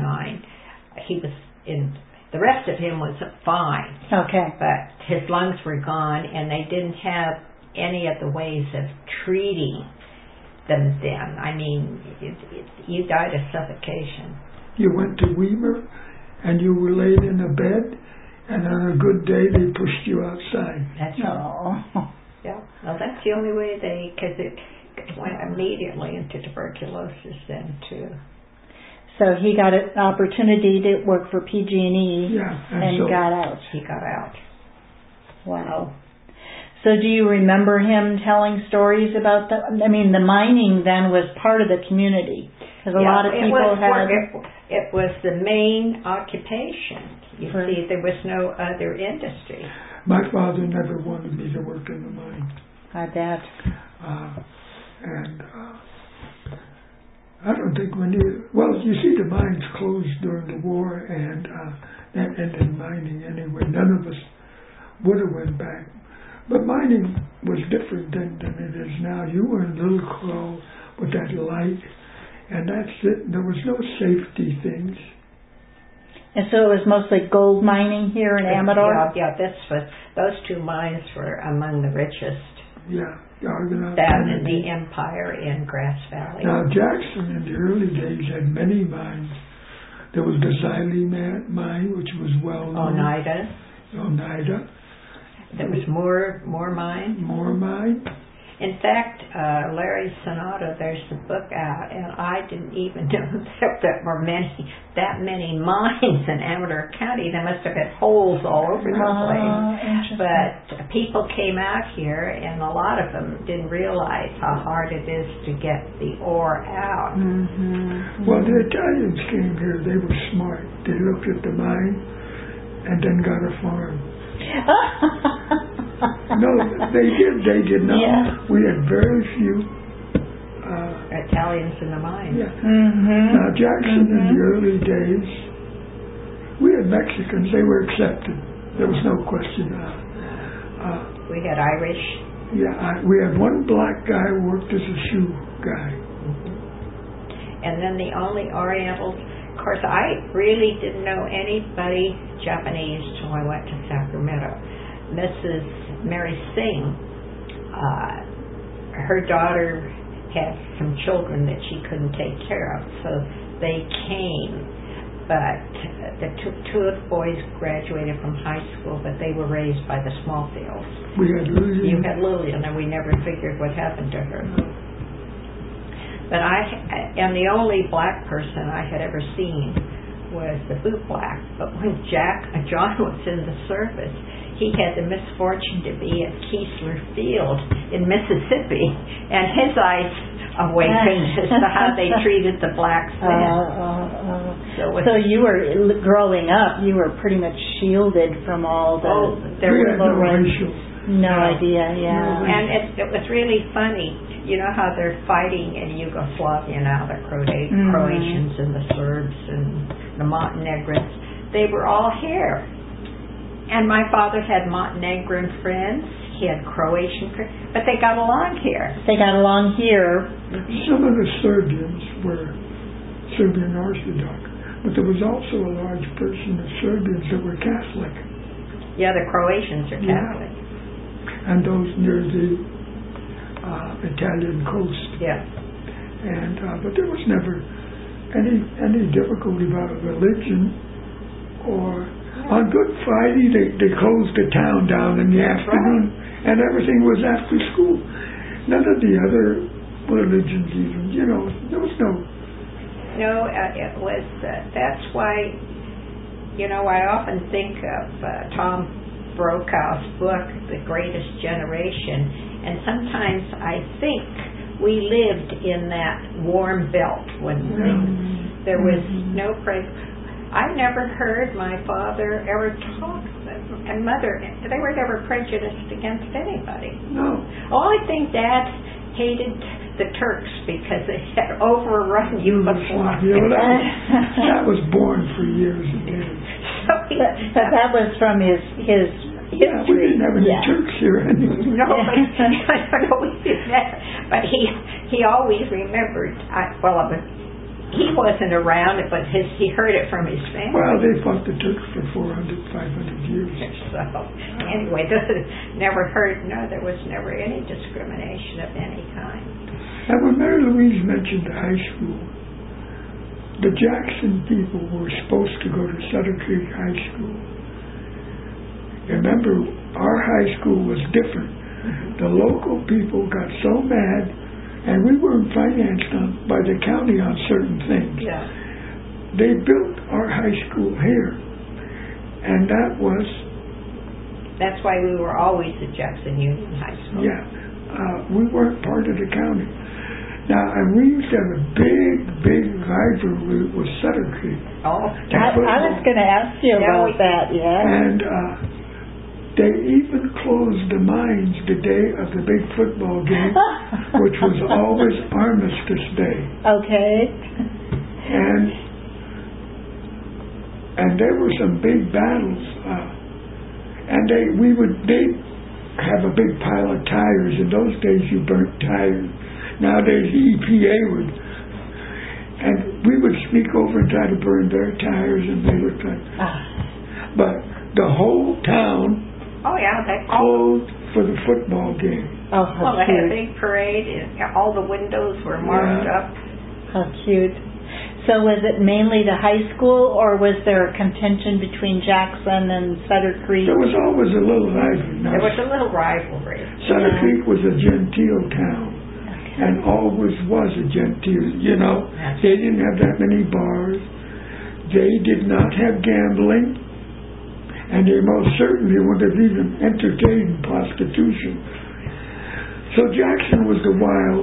the rest of him was fine. Okay. But his lungs were gone, and they didn't have any of the ways of treating them then. I mean, you died of suffocation. You went to Weimar, and you were laid in a bed, and on a good day they pushed you outside. That's right. Yeah. Well, that's the only way because it went immediately into tuberculosis then too. So he got an opportunity to work for PG&E and so got out. He got out. Wow. So do you remember him telling stories about the mining then was part of the community? Because a lot of people it was the main occupation. You see, there was no other industry. My father never wanted me to work in the mine. I bet. I don't think you see the mines closed during the war and that ended mining anyway. None of us would have went back. But mining was different then than it is now. You were in Little Crow with that light, and that's it. There was no safety things. And so it was mostly gold mining here in Amador? Yeah, those two mines were among the richest. Yeah, Argonaut. That and the Empire in Grass Valley. Now Jackson in the early days had many mines. There was the Xylee mine, which was well known. Oneida. There was more mine. More mine. In fact, Larry Sonato, there's a book out, and I didn't even know that there were that many mines in Amador County. They must have had holes all over the place. But people came out here, and a lot of them didn't realize how hard it is to get the ore out. Mm-hmm. Well, the Italians came here. They were smart. They looked at the mine and then got a farm. No, they did not. Yeah. We had very few Italians in the mine. Yeah. Mm-hmm. Now Jackson in the early days, we had Mexicans. They were accepted. There was no question. We had Irish. Yeah, we had one black guy who worked as a shoe guy. Mm-hmm. And then the only Orientals. Of course, I really didn't know anybody Japanese till I went to Sacramento. Mrs. Mary Singh, her daughter had some children that she couldn't take care of, so they came. But the two of the boys graduated from high school, but they were raised by the Smallfields. We had Lillian. You had Lillian, and we never figured what happened to her. But I am the only black person I had ever seen was the bootblack. But when John was in the service, he had the misfortune to be at Keesler Field in Mississippi, and his eyes awakened as to how they treated the blacks then. So you were, growing up, you were pretty much shielded from all the... there we had no racial. No idea, yeah. And it was really funny. You know how they're fighting in Yugoslavia now, the Croatians and the Serbs and the Montenegrins. They were all here. And my father had Montenegrin friends. He had Croatian friends. But they got along here. They got along here. Some of the Serbians were Serbian Orthodox. But there was also a large portion of Serbians that were Catholic. Yeah, the Croatians are Catholic. And those near the Italian coast. Yeah. And but there was never any difficulty about religion. Or on Good Friday they closed the town down in the afternoon, and everything was after school. None of the other religions even, there was no. No, it was. That's why, I often think of Tom Brokaw's book, The Greatest Generation. And sometimes I think we lived in that warm belt when there was no prejudice. I never heard my father ever talk, and mother, they were never prejudiced against anybody. No. The only thing Dad hated the Turks because they had overrun Yugoslavia. That was born for years and years. But that was from his yeah, we didn't have any Turks here anyway. No, we didn't have. But he always remembered. He wasn't around, but he heard it from his family. Well, they fought the Turks for 400, 500 years. So anyway, never heard. No, there was never any discrimination of any kind. And when Mary Louise mentioned the high school, the Jackson people were supposed to go to Sutter Creek High School. Remember, our high school was different. The local people got so mad, and we weren't financed by the county on certain things. Yeah. They built our high school here, and that's why we were always at Jackson Union High School. Yeah. We weren't part of the county. Now, and we used to have a big rivalry with Sutter Creek. Oh, I was going to ask you about that, And they even closed the mines the day of the big football game, which was always Armistice Day. Okay. And there were some big battles, and they'd have a big pile of tires. In those days, you burnt tires. Nowadays, the EPA would, and we would sneak over and try to burn their tires, and they would try. But the whole town. Oh yeah, they closed for the football game. Oh, how they cute. had a big parade, and all the windows were marked up. How cute. So was it mainly the high school, or was there a contention between Jackson and Sutter Creek? There was always a little rivalry. There was a little rivalry. Sutter Creek was a genteel town, and always was a genteel. They didn't have that many bars. They did not have gambling. And they most certainly would have even entertained prostitution. So Jackson was the Wild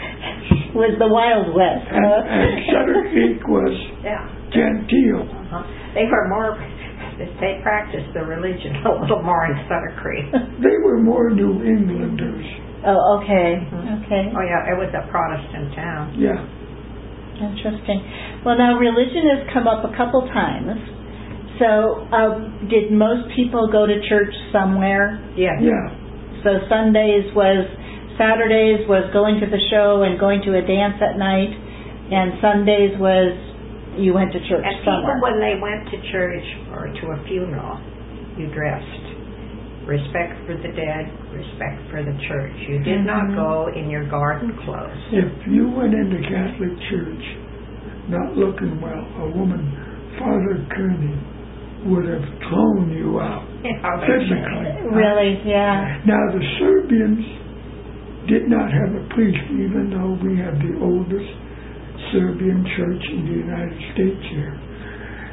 West. And Sutter Creek was genteel. They were more. They practiced the religion a little more in Sutter Creek. They were more New Englanders. Oh, okay. Okay. Oh yeah, it was a Protestant town. Yeah. Interesting. Well, now religion has come up a couple times. So, did most people go to church somewhere? Yeah. Yeah. So Saturdays was going to the show and going to a dance at night, and Sundays was you went to church somewhere. And people, when they went to church or to a funeral, you dressed. Respect for the dead, respect for the church. You did not go in your garden clothes. If you went into Catholic church not looking well, a woman, Father Kearney, would have thrown you out physically. Really? Yeah. Now the Serbians did not have a priest, even though we have the oldest Serbian church in the United States here.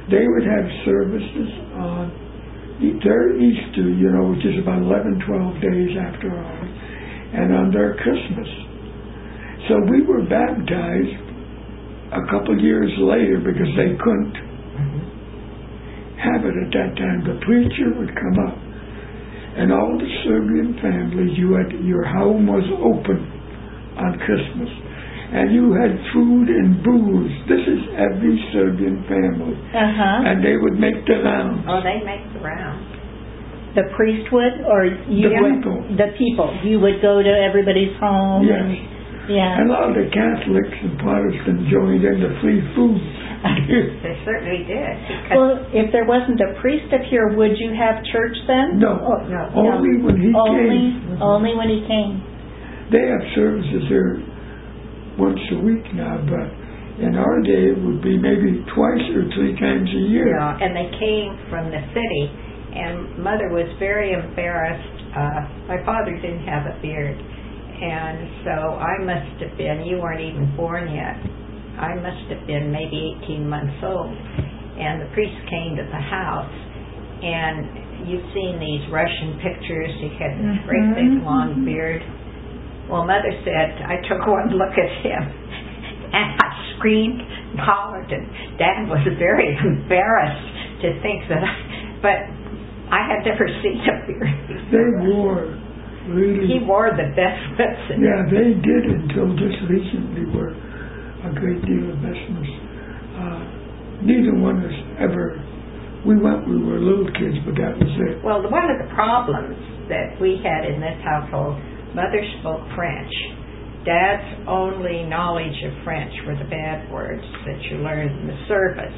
they would have services on their Easter, which is about 11, 12 days after ours, and on their Christmas. So we were baptized a couple years later because they couldn't have it at that time. The preacher would come up, and all the Serbian families, your home was open on Christmas, and you had food and booze. This is every Serbian family. And they would make the rounds. Oh, they make the rounds. The priest would, or you would? The people. You would go to everybody's home. Yes. And a lot of the Catholics and Protestants joined in the free food. They certainly did. Well, if there wasn't a priest up here, would you have church then? No. Only when he came. Only when he came. They have services here once a week now, but in our day it would be maybe twice or 3 times a year. Yeah, and they came from the city, and Mother was very embarrassed. My father didn't have a beard, and so I must have been, you weren't even born yet, I must have been maybe 18 months old, and the priest came to the house, and you've seen these Russian pictures, he had this great big long beard. Well, Mother said, I took one look at him, and I screamed and hollered, and Dad was very embarrassed to think that but I had never seen a beard before. They wore, really. He wore the best vestments. Yeah, they did until just recently wore a great deal of vestments. Neither one of us ever, we were little kids, but that was it. Well, one of the problems that we had in this household, Mother spoke French. Dad's only knowledge of French were the bad words that you learned in the service.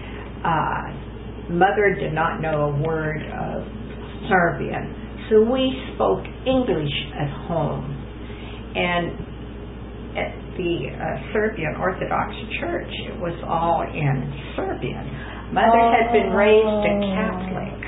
Mother did not know a word of Serbian, so we spoke English at home. And at the Serbian Orthodox Church, it was all in Serbian. Mother had been raised a Catholic,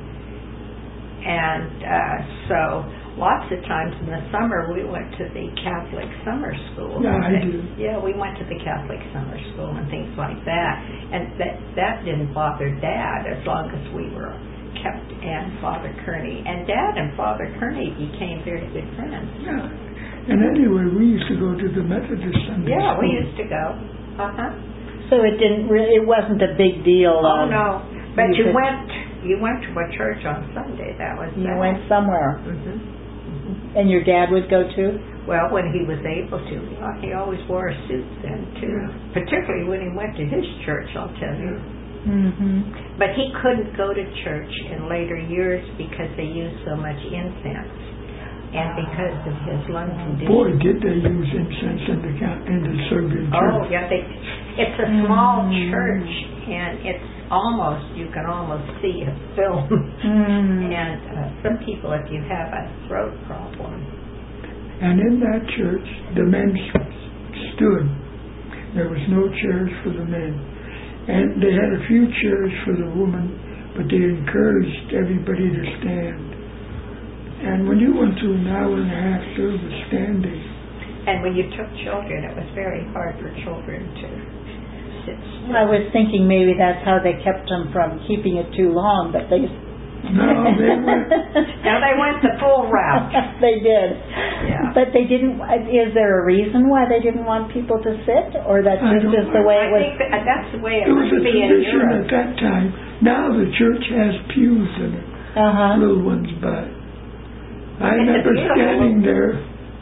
and so lots of times in the summer we went to the Catholic summer school. Yeah, I do. Yeah, we went to the Catholic summer school and things like that. And that didn't bother Dad as long as we were kept and Father Kearney. And Dad and Father Kearney became very good friends. Yeah. And anyway, we used to go to the Methodist Sunday school. Yeah, we used to go. So it wasn't a big deal. Oh, no. But you went to a church on Sunday. That was You went somewhere. And your dad would go too? Well, when he was able to. He always wore a suit then too. Yeah. Particularly when he went to his church, I'll tell you. But he couldn't go to church in later years because they used so much incense. And because of his lung condition. Boy, did they use incense in the Serbian church. Oh, yeah. It's a small church, and you can almost see a film. And some people, if you have a throat problem. And in that church, the men stood. There was no chairs for the men. And they had a few chairs for the women, but they encouraged everybody to stand. And when you went through an hour and a half service standing. And when you took children, it was very hard for children to sit still. I was thinking maybe that's how they kept them from keeping it too long, but they... No, they went... No, they went the full route. They did. Yeah. But they didn't... Is there a reason why they didn't want people to sit? Or that's just the way it was... I think that's the way it was must be in It was a tradition Europe. at that time. Now the church has pews in it. Little ones, but... I remember standing there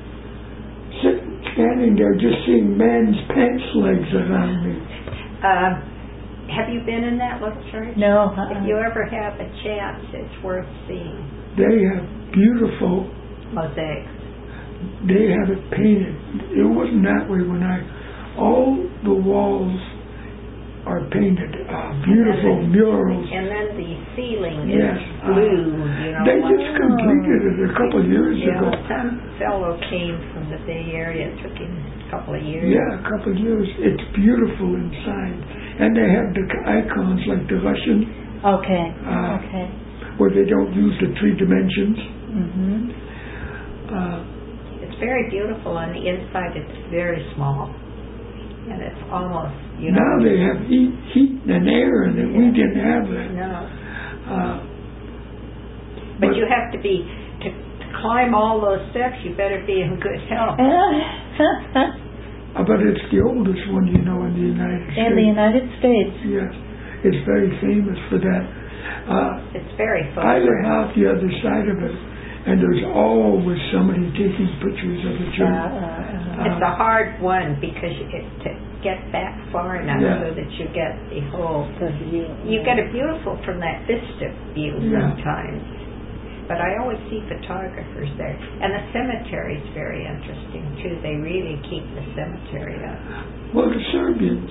just seeing men's pants legs around me. Have you been in that little church? No. If you ever have a chance, it's worth seeing. They have beautiful mosaics. They have it painted. It wasn't that way when all the walls are painted, beautiful murals. And then the ceiling is blue. They just completed it a couple of years ago. Some fellow came from the Bay Area. It took him a couple of years. Yeah, a couple of years. It's beautiful inside. And they have the icons like the Russian. Okay. Where they don't use the 3 dimensions. It's very beautiful on the inside. It's very small. And it's almost, Now they have heat and air in it. We didn't have that. No. But you have to climb all those steps. You better be in good health. But it's the oldest one, in the United States. In the United States. Yes. It's very famous for that. It's very I live photographed. out the other side of it, and there's always somebody taking pictures of the church. It's a hard one because to get that far enough so that you get the whole view. You get a beautiful from that vista view sometimes. But I always see photographers there. And the cemetery is very interesting too. They really keep the cemetery up. Well, the Serbians,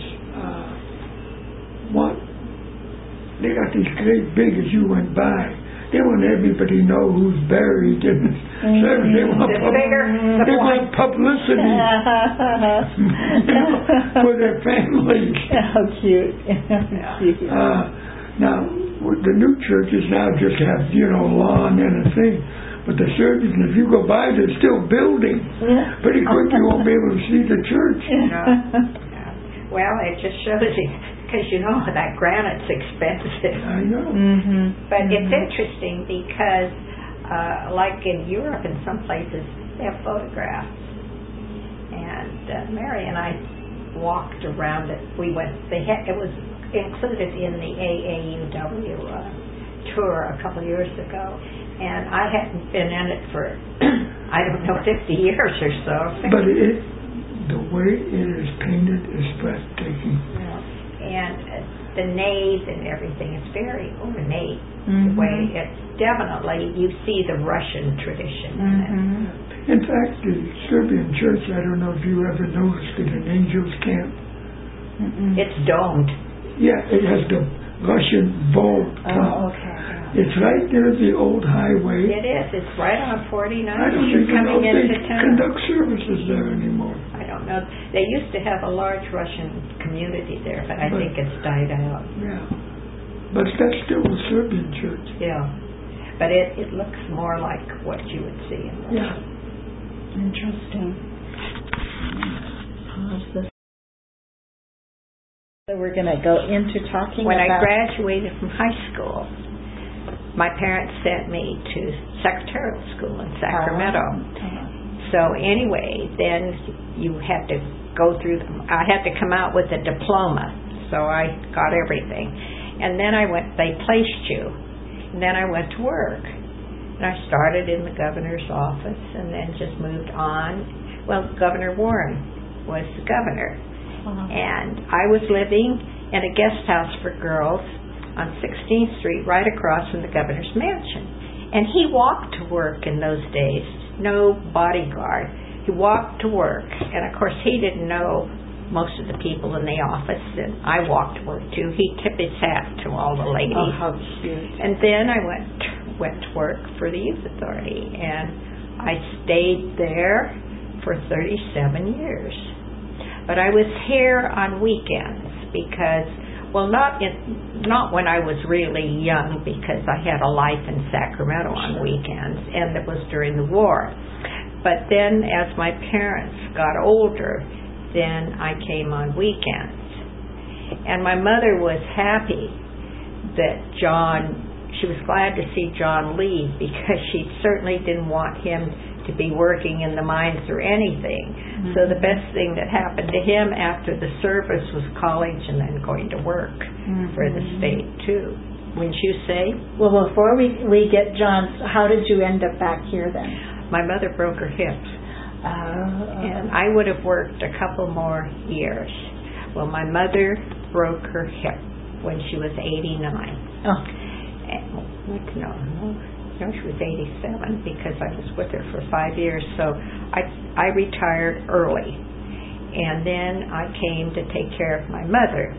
they got these great big as you went by. They want everybody to know who's buried in the Serbia. They want publicity for their families. How cute. Now, the new churches now just have, lawn and a thing. But the Serbians, if you go by, they're still building. Pretty quick you won't be able to see the church. Well, it just shows you, because that granite's expensive. I know. But it's interesting because, like in Europe and some places, they have photographs. And Mary and I walked around it. It was included in the AAUW tour a couple years ago, and I hadn't been in it for 50 years or so. But the way it is painted is breathtaking. And the nave and everything is very ornate. The way it's definitely, you see the Russian tradition in it. In fact, the Serbian church, I don't know if you ever noticed it in Angels Camp. It's domed. Yeah, it has the Russian vault top. It's right near the old highway. It is. It's right on 49. I don't think they conduct services there anymore. I don't know. They used to have a large Russian community there, but I think it's died out. Yeah. But that's still a Serbian church. Yeah. But it looks more like what you would see in Russia. Yeah. Interesting. Pause this. So we're going to go into talking When about... I graduated from high school, my parents sent me to secretarial school in Sacramento. So anyway, then you had to go through, I had to come out with a diploma. So I got everything. And then they placed you. And then I went to work. And I started in the governor's office and then just moved on. Well, Governor Warren was the governor. And I was living in a guest house for girls on 16th Street, right across from the governor's mansion. And he walked to work in those days, no bodyguard. He walked to work, and of course he didn't know most of the people in the office, and I walked to work too. He'd tip his hat to all the ladies. Oh, how cute. And then I went to work for the Youth Authority, and I stayed there for 37 years. But I was here on weekends because, not when I was really young, because I had a life in Sacramento on weekends, and it was during the war. But then as my parents got older, then I came on weekends. And my mother was happy that she was glad to see John leave, because she certainly didn't want him to be working in the mines or anything. So the best thing that happened to him after the service was college and then going to work for the state too. Wouldn't you say? Well, before we get John, how did you end up back here then? My mother broke her hip. And I would have worked a couple more years. Well, my mother broke her hip when she was 89. No, she was 87 because I was with her for 5 years. So I retired early. And then I came to take care of my mother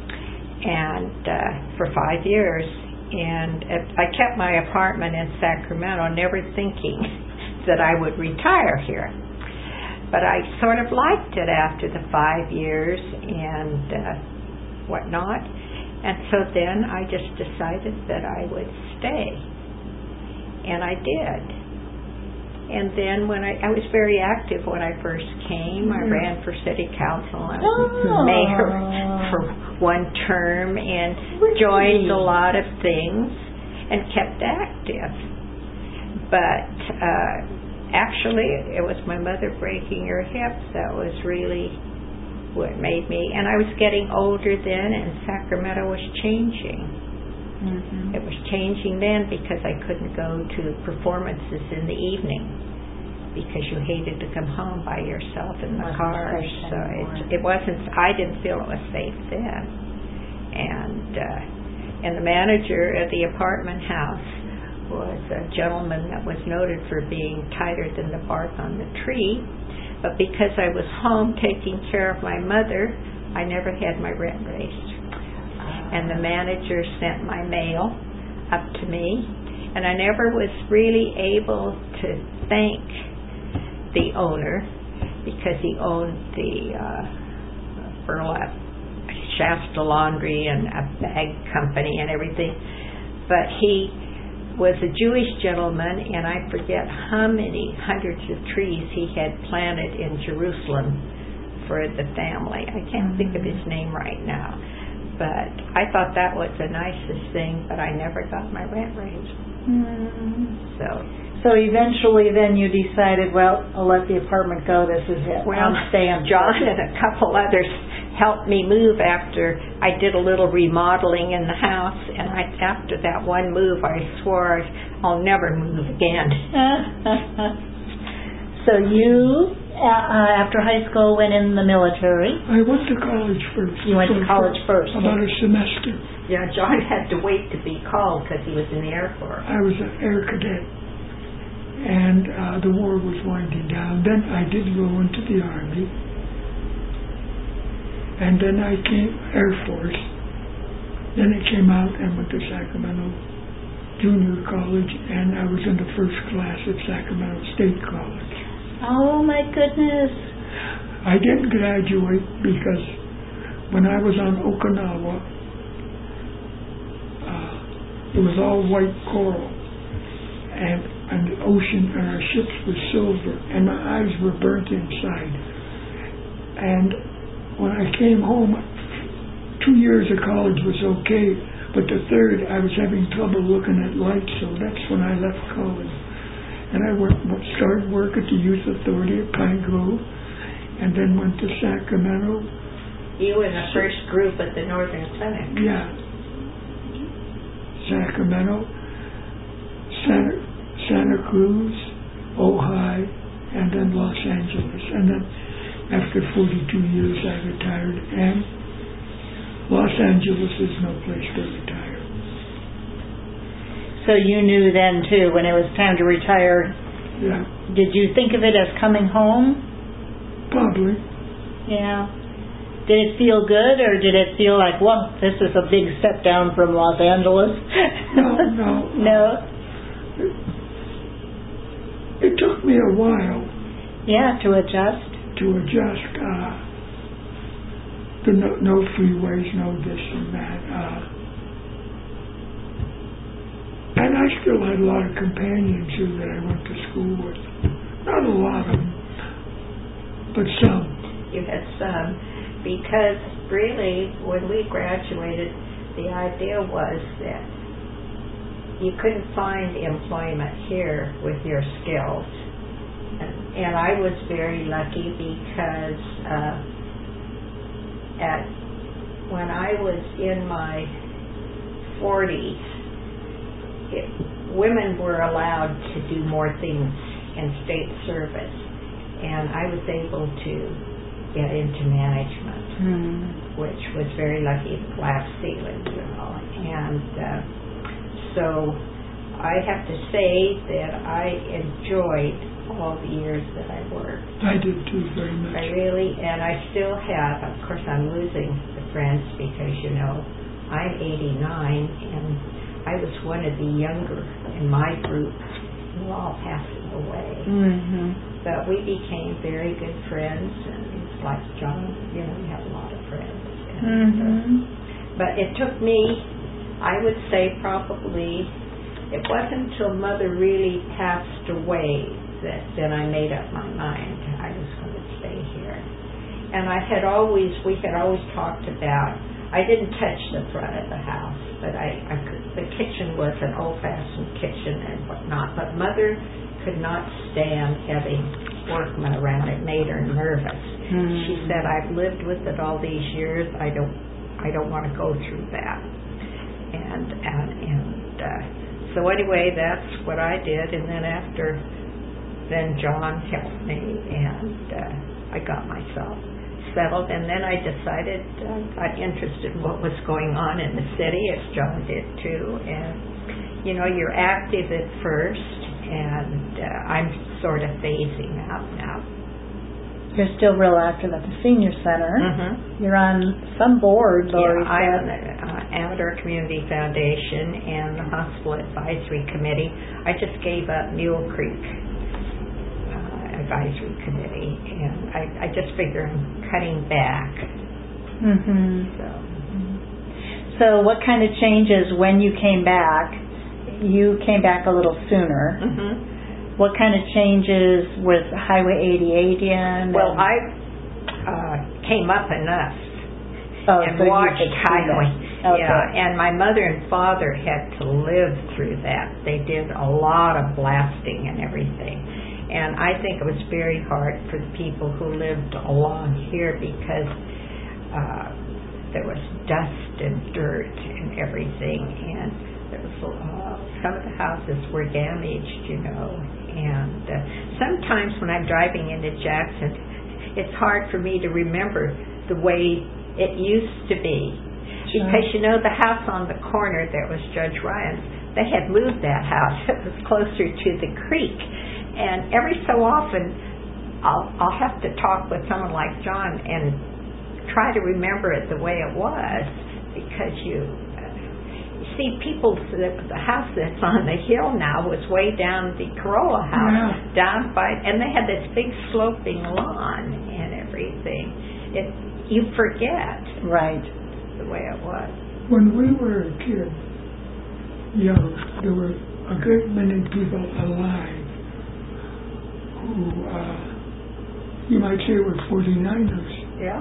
and for 5 years. And I kept my apartment in Sacramento, never thinking that I would retire here. But I sort of liked it after the 5 years and whatnot. And so then I just decided that I would stay. And I did. And then when I was very active when I first came. I ran for city council and mayor for one term and joined a lot of things and kept active. But actually, it was my mother breaking her hip that was really what made me. And I was getting older then, and Sacramento was changing. It was changing then because I couldn't go to performances in the evening because you hated to come home by yourself in the car. So it wasn't. I didn't feel it was safe then. And the manager of the apartment house was a gentleman that was noted for being tighter than the bark on the tree. But because I was home taking care of my mother, I never had my rent raised. And the manager sent my mail up to me, and I never was really able to thank the owner because he owned the Burlap Shasta Laundry and a bag company and everything. But he was a Jewish gentleman, and I forget how many hundreds of trees he had planted in Jerusalem for the family. I can't think of his name right now. But I thought that was the nicest thing, but I never got my rent raised. So eventually then you decided, well, I'll let the apartment go, this is it. Well, I'm staying. John and a couple others helped me move after I did a little remodeling in the house, and after that one move I swore I'll never move again. So you, after high school, went in the military. I went to college first. You went to college first. About a semester. Yeah, John had to wait to be called because he was in the Air Force. I was an air cadet, and the war was winding down. Then I did go into the Army, and then I came Air Force. Then I came out and went to Sacramento Junior College, and I was in the first class at Sacramento State College. Oh my goodness. I didn't graduate because when I was on Okinawa, it was all white coral and the ocean, and our ships were silver, and my eyes were burnt inside. And when I came home, 2 years of college was okay, but the third I was having trouble looking at light, so that's when I left college. And I started work at the Youth Authority at Pine Grove, and then went to Sacramento. You were in the first group at the Northern Clinic. Yeah. Sacramento, Santa Cruz, Ojai, and then Los Angeles. And then after 42 years I retired, and Los Angeles is no place to retire. So you knew then too when it was time to retire. Yeah. Did you think of it as coming home? Probably. Yeah. Did it feel good, or did it feel like, well, this is a big step down from Los Angeles? No. No? It took me a while. Yeah, to adjust. The no freeways, no this and that. And I still had a lot of companions who that I went to school with. Not a lot of them, but some. You had some, because really, when we graduated, the idea was that you couldn't find employment here with your skills. And I was very lucky because when I was in my 40s, women were allowed to do more things in state service, and I was able to get into management, which was very lucky, glass ceiling, and so I have to say that I enjoyed all the years that I worked. I did too, very much. I really, and I still have. Of course, I'm losing the friends because, I'm 89, and I was one of the younger in my group who all passing away. But we became very good friends, and it's like John, we have a lot of friends. And, but it took me, I would say probably, it wasn't until Mother really passed away then I made up my mind I was going to stay here. And we had always talked about, I didn't touch the front of the house, but the kitchen was an old-fashioned kitchen and whatnot, but Mother could not stand having workmen around. It made her nervous. She said, I've lived with it all these years. I don't want to go through that. So anyway, that's what I did. And then John helped me, and I got myself settled. And then I decided, got interested in what was going on in the city, as John did too. And you're active at first, and I'm sort of phasing out now. You're still real active at the Senior Center. Mm-hmm. You're on some board, Lori said. I'm on the Amador Community Foundation and the Hospital Advisory Committee. I just gave up Mule Creek Advisory Committee, and I just figure I'm cutting back. Mm-hmm. So what kind of changes when you came back? You came back a little sooner. Mm-hmm. What kind of changes with Highway 88 in? Well, I came up enough and so watched Highway. Okay. Yeah, and my mother and father had to live through that. They did a lot of blasting and everything. And I think it was very hard for the people who lived along here because there was dust and dirt and everything, and there was some of the houses were damaged, and sometimes when I'm driving into Jackson, it's hard for me to remember the way it used to be. Sure. Because the house on the corner that was Judge Ryan's, they had moved that house. It was closer to the creek, and every so often I'll have to talk with someone like John and try to remember it the way it was, because you see, the house that's on the hill now was way down the Corolla house, down by, and they had this big sloping lawn and everything. You forget, right, the way it was. When we were a kid, young, there were a good many people alive who, you might say, were 49ers. Yeah.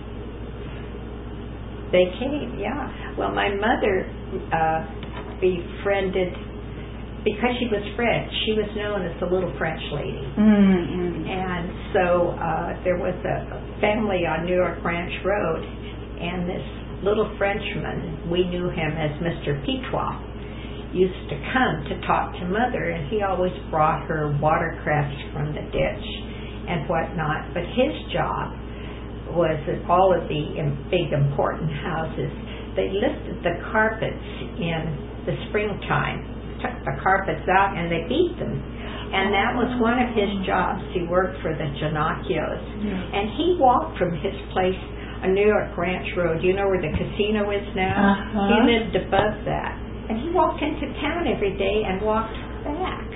They came, yeah. Well, my mother befriended, because she was French, she was known as the Little French Lady. Mm-hmm. And so there was a family on New York Ranch Road, and this little Frenchman, we knew him as Mr. Pitois, used to come to talk to Mother, and he always brought her watercress from the ditch and whatnot. But his job was at all of the big important houses, they lifted the carpets in the springtime, took the carpets out, and they beat them. And that was one of his jobs. He worked for the Giannacchios. And he walked from his place on New York Ranch Road. You know where the casino is now? Uh-huh. He lived above that. And he walked into town every day and walked back.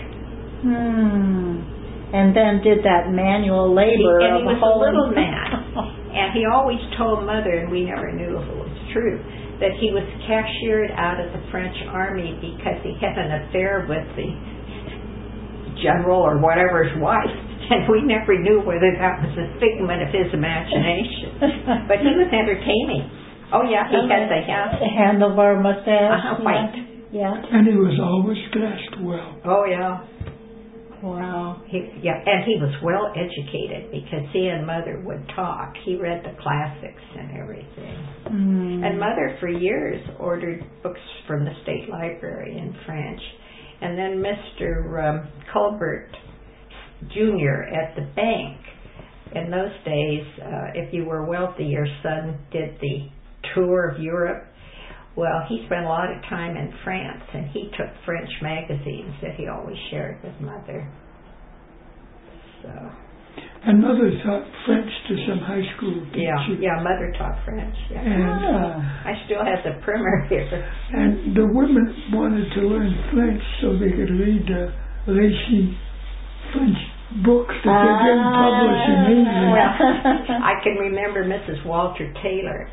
And then did that manual labor. And he was a little man. And he always told Mother, and we never knew if it was true, that he was cashiered out of the French army because he had an affair with the general or whatever's wife. And we never knew whether that was a figment of his imagination. But he was entertaining. Oh, yeah, he had the handlebar mustache. White. Yeah. And he was always dressed well. Oh, yeah. Wow. And he was well educated because he and Mother would talk. He read the classics and everything. And Mother for years ordered books from the State Library in French. And then Mr. Colbert Jr. at the bank, in those days, if you were wealthy, your son did the tour of Europe. Well, he spent a lot of time in France, and he took French magazines that he always shared with Mother. So. And Mother taught French to some high school teachers. Yeah, Mother taught French. Yeah. And I still have the primer here. And the women wanted to learn French so they could read racy French books that they didn't publish in English. Well, I can remember Mrs. Walter Taylor.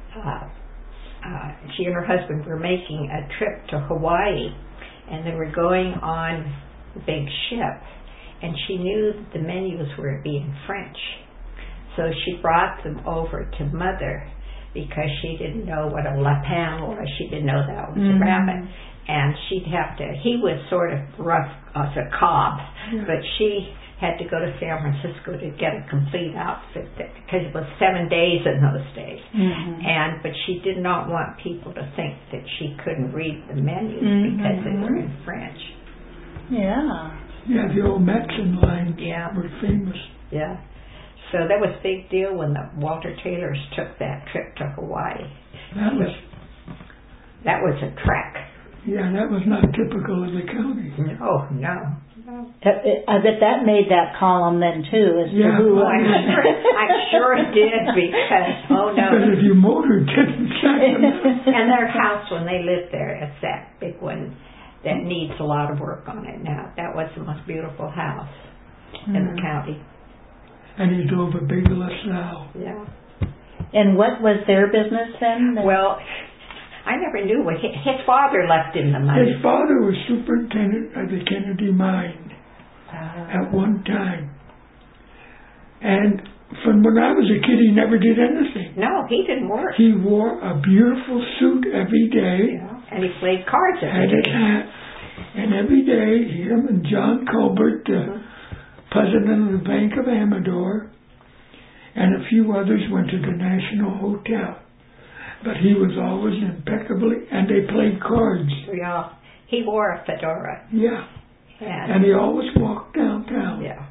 She and her husband were making a trip to Hawaii, and they were going on a big ship, and she knew that the menus were being French. So she brought them over to Mother because she didn't know what a lapin was. She didn't know that was a rabbit. And she'd have to, he was sort of rough as a cob, but she had to go to San Francisco to get a complete outfit because it was 7 days in those days. But she did not want people to think that she couldn't read the menus because they were in French. Yeah. Yeah, the old Mexican line were famous. Yeah. So that was a big deal when the Walter Taylors took that trip to Hawaii. That was a trek. Yeah, that was not typical of the county. No. I bet that made that column then too, as to who. I'm sure it did because Because if you motored 10 seconds. And their house when they lived there, it's that big one that needs a lot of work on it now. That was the most beautiful house in the county. And he drove a big LaSalle. Yeah. And what was their business then? Well, I never knew what his father left him the money. His father was superintendent of the Kennedy mine at one time. And from when I was a kid, he never did anything. No, he didn't work. He wore a beautiful suit every day. Yeah. And he played cards every had day. His hat. And every day, him and John Colbert, the president of the Bank of Amador, and a few others went to the National Hotel. But he was always impeccably, and they played cards. Yeah. He wore a fedora. Yeah. And he always walked downtown. Yeah.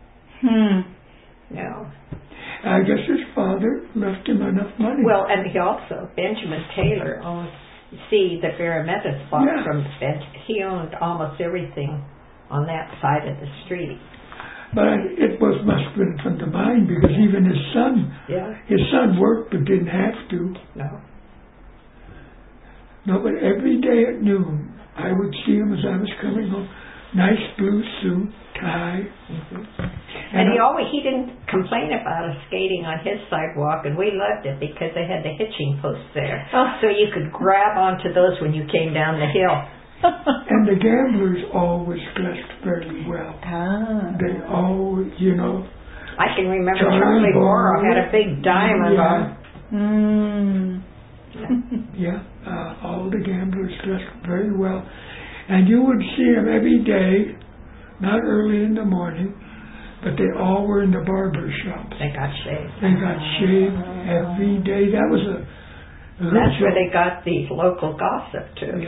No. I guess his father left him enough money. Well, and he also, Benjamin Taylor owned, the Verametas bought from he owned almost everything on that side of the street. But it must have been from the mine because even his son worked but didn't have to. No, but every day at noon, I would see him as I was coming home. Nice blue suit, tie. And he didn't complain about us skating on his sidewalk, and we loved it because they had the hitching posts there. So you could grab onto those when you came down the hill. And the gamblers always dressed very well. They always, I can remember Charlie Morrow had a big diamond on. All the gamblers dressed very well. And you would see them every day, not early in the morning, but they all were in the barber shops. They got shaved. They got shaved every day. That was that's where they got the local gossip too.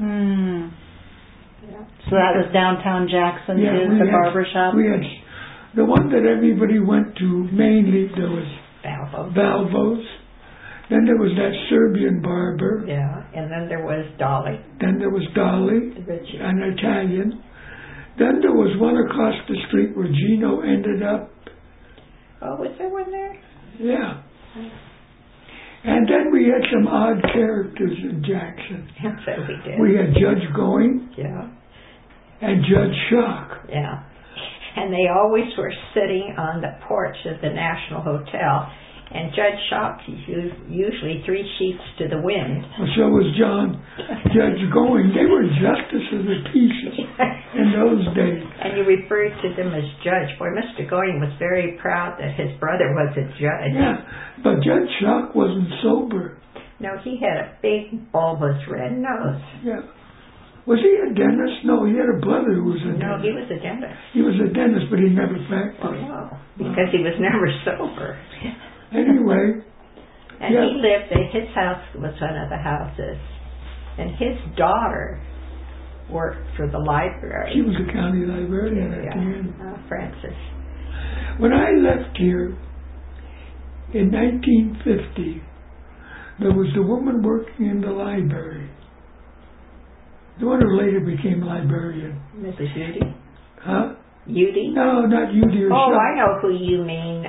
So that was downtown Jackson too, the barber shop? We had the one that everybody went to mainly. There was Valvo's. Then there was that Serbian barber. Yeah, and then there was Dolly. Then there was Dolly, an Italian. Then there was one across the street where Gino ended up. Oh, was there one there? Yeah. And then we had some odd characters in Jackson. That's what we did. We had Judge Going. Yeah. And Judge Shock. Yeah. And they always were sitting on the porch of the National Hotel. And Judge Shock usually 3 sheets to the wind. Well, so was Judge Going. They were justices of peace in those days. And you referred to them as judge. Boy, Mr. Going was very proud that his brother was a judge. Yeah, but Judge Shock wasn't sober. No, he had a big bulbous red nose. Yeah. Was he a dentist? No, he had a brother who was a dentist. No, he was a dentist. He was a dentist, but he never practiced. Oh, no, because he was never sober. Anyway. And he lived, his house was one of the houses. And his daughter worked for the library. She was a county librarian at the end. Frances. When I left here in 1950, there was the woman working in the library. The one who later became a librarian. Mrs. Udy? Huh? Udy? No, not Udy. Oh, I know who you mean.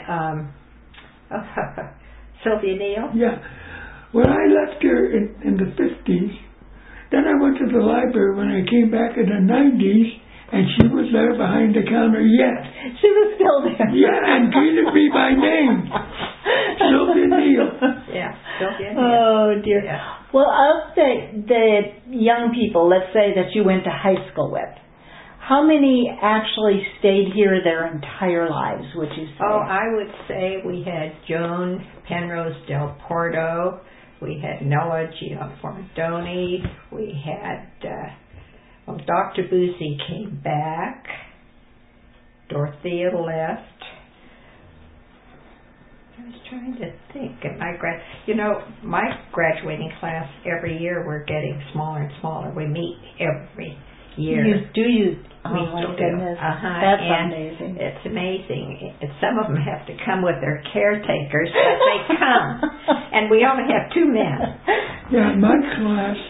Sylvia Neal? Yeah. When I left here in the 50s, then I went to the library when I came back in the 90s, and she was there behind the counter yet. She was still there. Yeah, and greeted me by name. Sylvia Neal. Yeah, Sylvia Neal. Oh, dear. Yeah. Well, of the young people, let's say that you went to high school with, How many actually stayed here their entire lives, would you say? Oh, I would say we had Joan Penrose Del Porto, we had Noah Gianformadoni, we had, Dr. Boozy came back, Dorothea left. I was trying to think. My graduating class every year we're getting smaller and smaller. We meet every year. Oh my goodness. That's amazing. It's amazing. Some of them have to come with their caretakers, but they come. And we only have 2 men. Yeah, my class,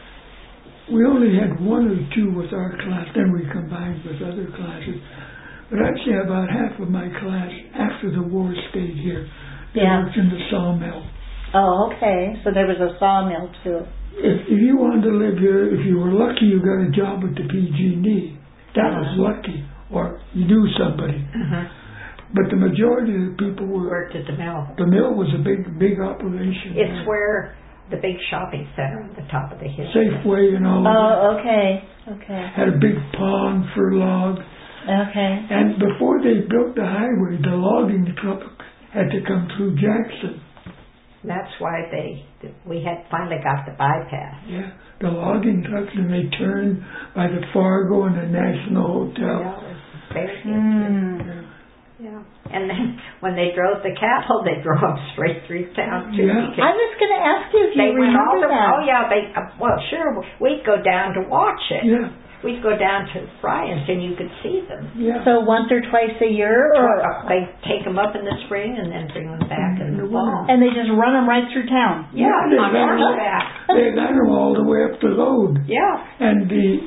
we only had 1 or 2 with our class, then we combined with other classes. But I'd say about half of my class after the war stayed here. They worked in the sawmill. Oh, okay. So there was a sawmill too. If you wanted to live here, if you were lucky, you got a job at the PG&E. That was lucky, or you knew somebody. But the majority of the people worked at the mill. The mill was a big operation. It's where the big shopping center on the top of the hill. Safeway and all of that. Oh, okay. Had a big pond for logs. Okay. And before they built the highway, the logging truck had to come through Jackson. That's why we had finally got the bypass. Yeah, the logging trucks, and they turned by the Fargo and the National Hotel. Yeah, it was very Yeah. And then when they drove the cattle, they drove them straight through town too. Yeah. I was going to ask you if you remember that. Oh yeah, sure. We'd go down to watch it. Yeah. We'd go down to Bryant and you could see them. Yeah. So once or twice a year? Or they take them up in the spring and then bring them back in the fall. And they just run them right through town? Yeah, on horseback. They got them all the way up the road. Yeah. And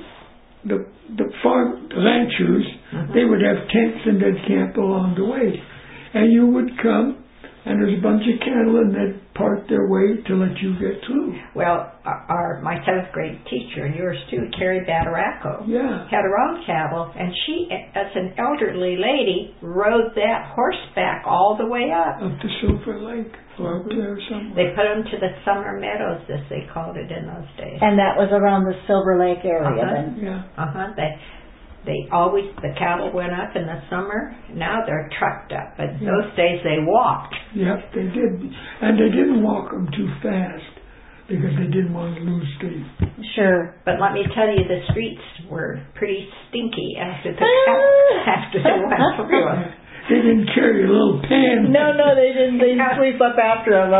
the farm ranchers, they would have tents and they'd camp along the way. And you would come, and there's a bunch of cattle, and they'd park their way to let you get through. Well, my 7th grade teacher, and yours too, Carrie Battaraco, had her own cattle, and she, as an elderly lady, rode that horseback all the way up. Up to Silver Lake, or up there somewhere. They put them to the Summer Meadows, as they called it in those days. And that was around the Silver Lake area then? Yeah. The cattle went up in the summer. Now they're trucked up. But those days they walked. Yep, they did. And they didn't walk them too fast because they didn't want to lose steam. Sure. But let me tell you, the streets were pretty stinky after they went through them. They didn't carry a little pan. No, they didn't. They sweep up after them.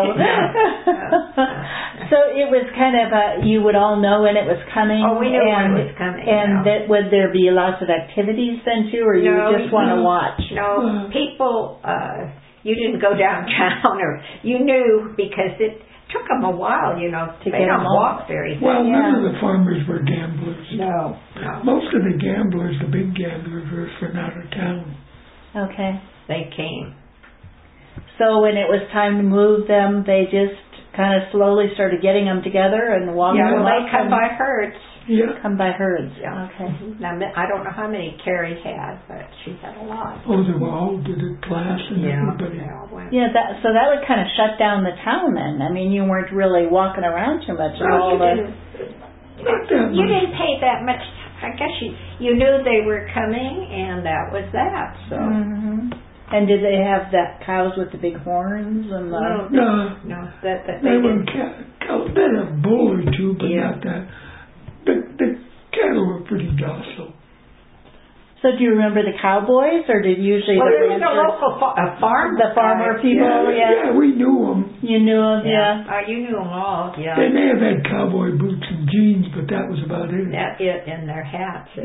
So it was kind of you would all know when it was coming. Oh, we knew when it was coming. And would there be lots of activities then too, or you would just want to watch? No, people. You didn't go downtown, or you knew because it took them a while. They don't walk very fast. Well, none of the farmers were gamblers. No. Most of the gamblers, the big gamblers, were from out of town. Okay. They came. So when it was time to move them, they just kind of slowly started getting them together and walking them up. They come by herds. Yeah. Come by herds. Yeah. Okay. Now, I don't know how many Carrie had, but she had a lot. Oh, they were all did it class and everybody. Yeah, so that would kind of shut down the town then. I mean, you weren't really walking around too much. No, you didn't pay that much. I guess you knew they were coming, and that was that. So. And did they have that cows with the big horns and the? No. They were cattle. They had a bull or two, but not that. The cattle were pretty docile. So do you remember the cowboys, or did usually there was a local farm? The farmer people, yeah, we knew them. You knew them, you knew them all, They may have had cowboy boots and jeans, but that was about it. That's it, and their hats. They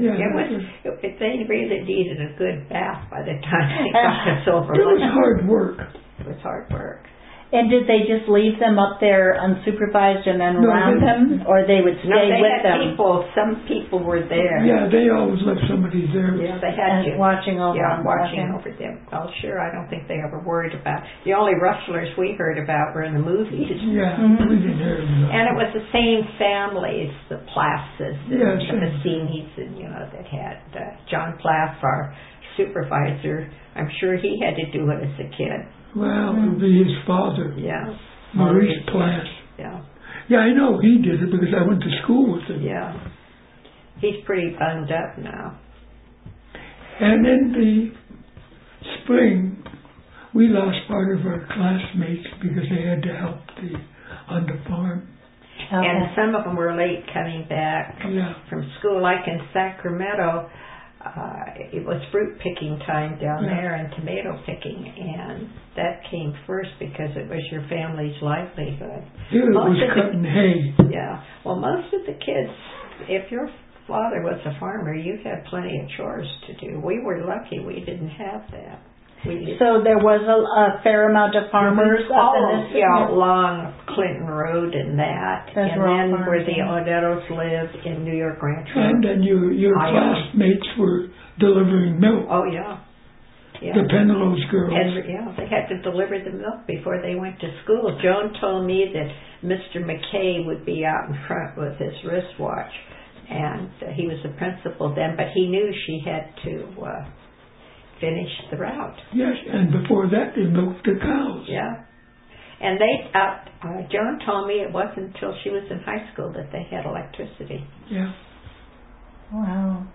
really needed a good bath by the time they got to Silver Lake. It was hard work. It was hard work. And did they just leave them up there unsupervised and then round them, or they would stay with them? Some people were there. Yeah, they always left somebody there. Yeah, they had to. Watching over them. Watching over them. Well, sure, I don't think they ever worried about. The only rustlers we heard about were in the movies. Yeah, we didn't hear them. And it was the same families, the Plasses, the Massinis, that had John Plath, our supervisor. I'm sure he had to do it as a kid. Well, it would be his father. Yeah. Maurice Plath. Yeah. Yeah, I know he did it because I went to school with him. Yeah. He's pretty bunged up now. And in the spring, we lost part of our classmates because they had to help on the farm. Okay. And some of them were late coming back from school, like in Sacramento. It was fruit picking time down there and tomato picking, and that came first because it was your family's livelihood. Here it was cutting hay. Yeah. Well, most of the kids, if your father was a farmer, you had plenty of chores to do. We were lucky we didn't have that. So there was a fair amount of farmers up in this? Along Clinton Road and that. And then where the Odettos lived in New York Ranch Road. And then your classmates were delivering milk. Oh, yeah. The Penelope girls. And, they had to deliver the milk before they went to school. Joan told me that Mr. McKay would be out in front with his wristwatch. And he was the principal then, but he knew she had to finish the route. Yes, and before that they milked the cows. Yeah. And Joan told me it wasn't until she was in high school that they had electricity. Yeah. Wow.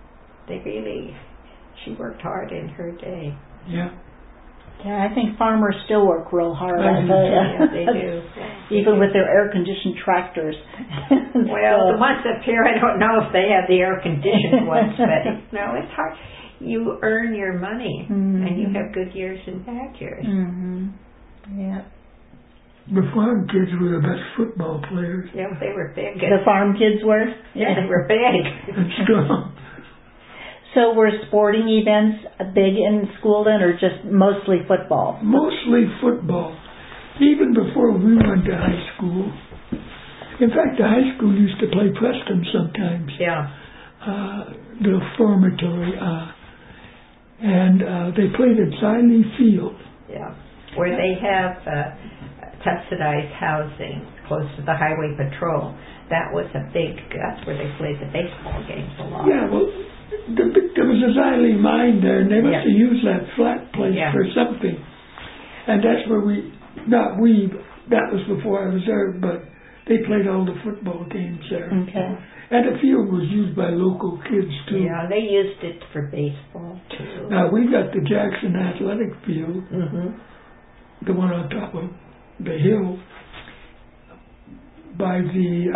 She worked hard in her day. Yeah. Yeah, I think farmers still work real hard. Yeah, they do. Even with their air-conditioned tractors. Well, the ones up here, I don't know if they have the air-conditioned ones, but it's hard. You earn your money, and you have good years and bad years. Mm-hmm. Yeah. The farm kids were the best football players. Yeah, they were big. The farm kids were? Yeah, they were big. And strong. So were sporting events big in school then, or just mostly football? Mostly football. Even before we went to high school. In fact, the high school used to play Preston sometimes. Yeah. The formatory. And they played at Xiley Field. Yeah, where they have subsidized housing close to the highway patrol. That was that's where they played the baseball games a lot. Yeah, well, there was a Xiley mine there, and they must have used that flat place for something. And that's where that was before I was there, but they played all the football games there. Okay. And the field was used by local kids, too. Yeah, they used it for baseball, too. Now, we got the Jackson Athletic Field, the one on top of the hill, by the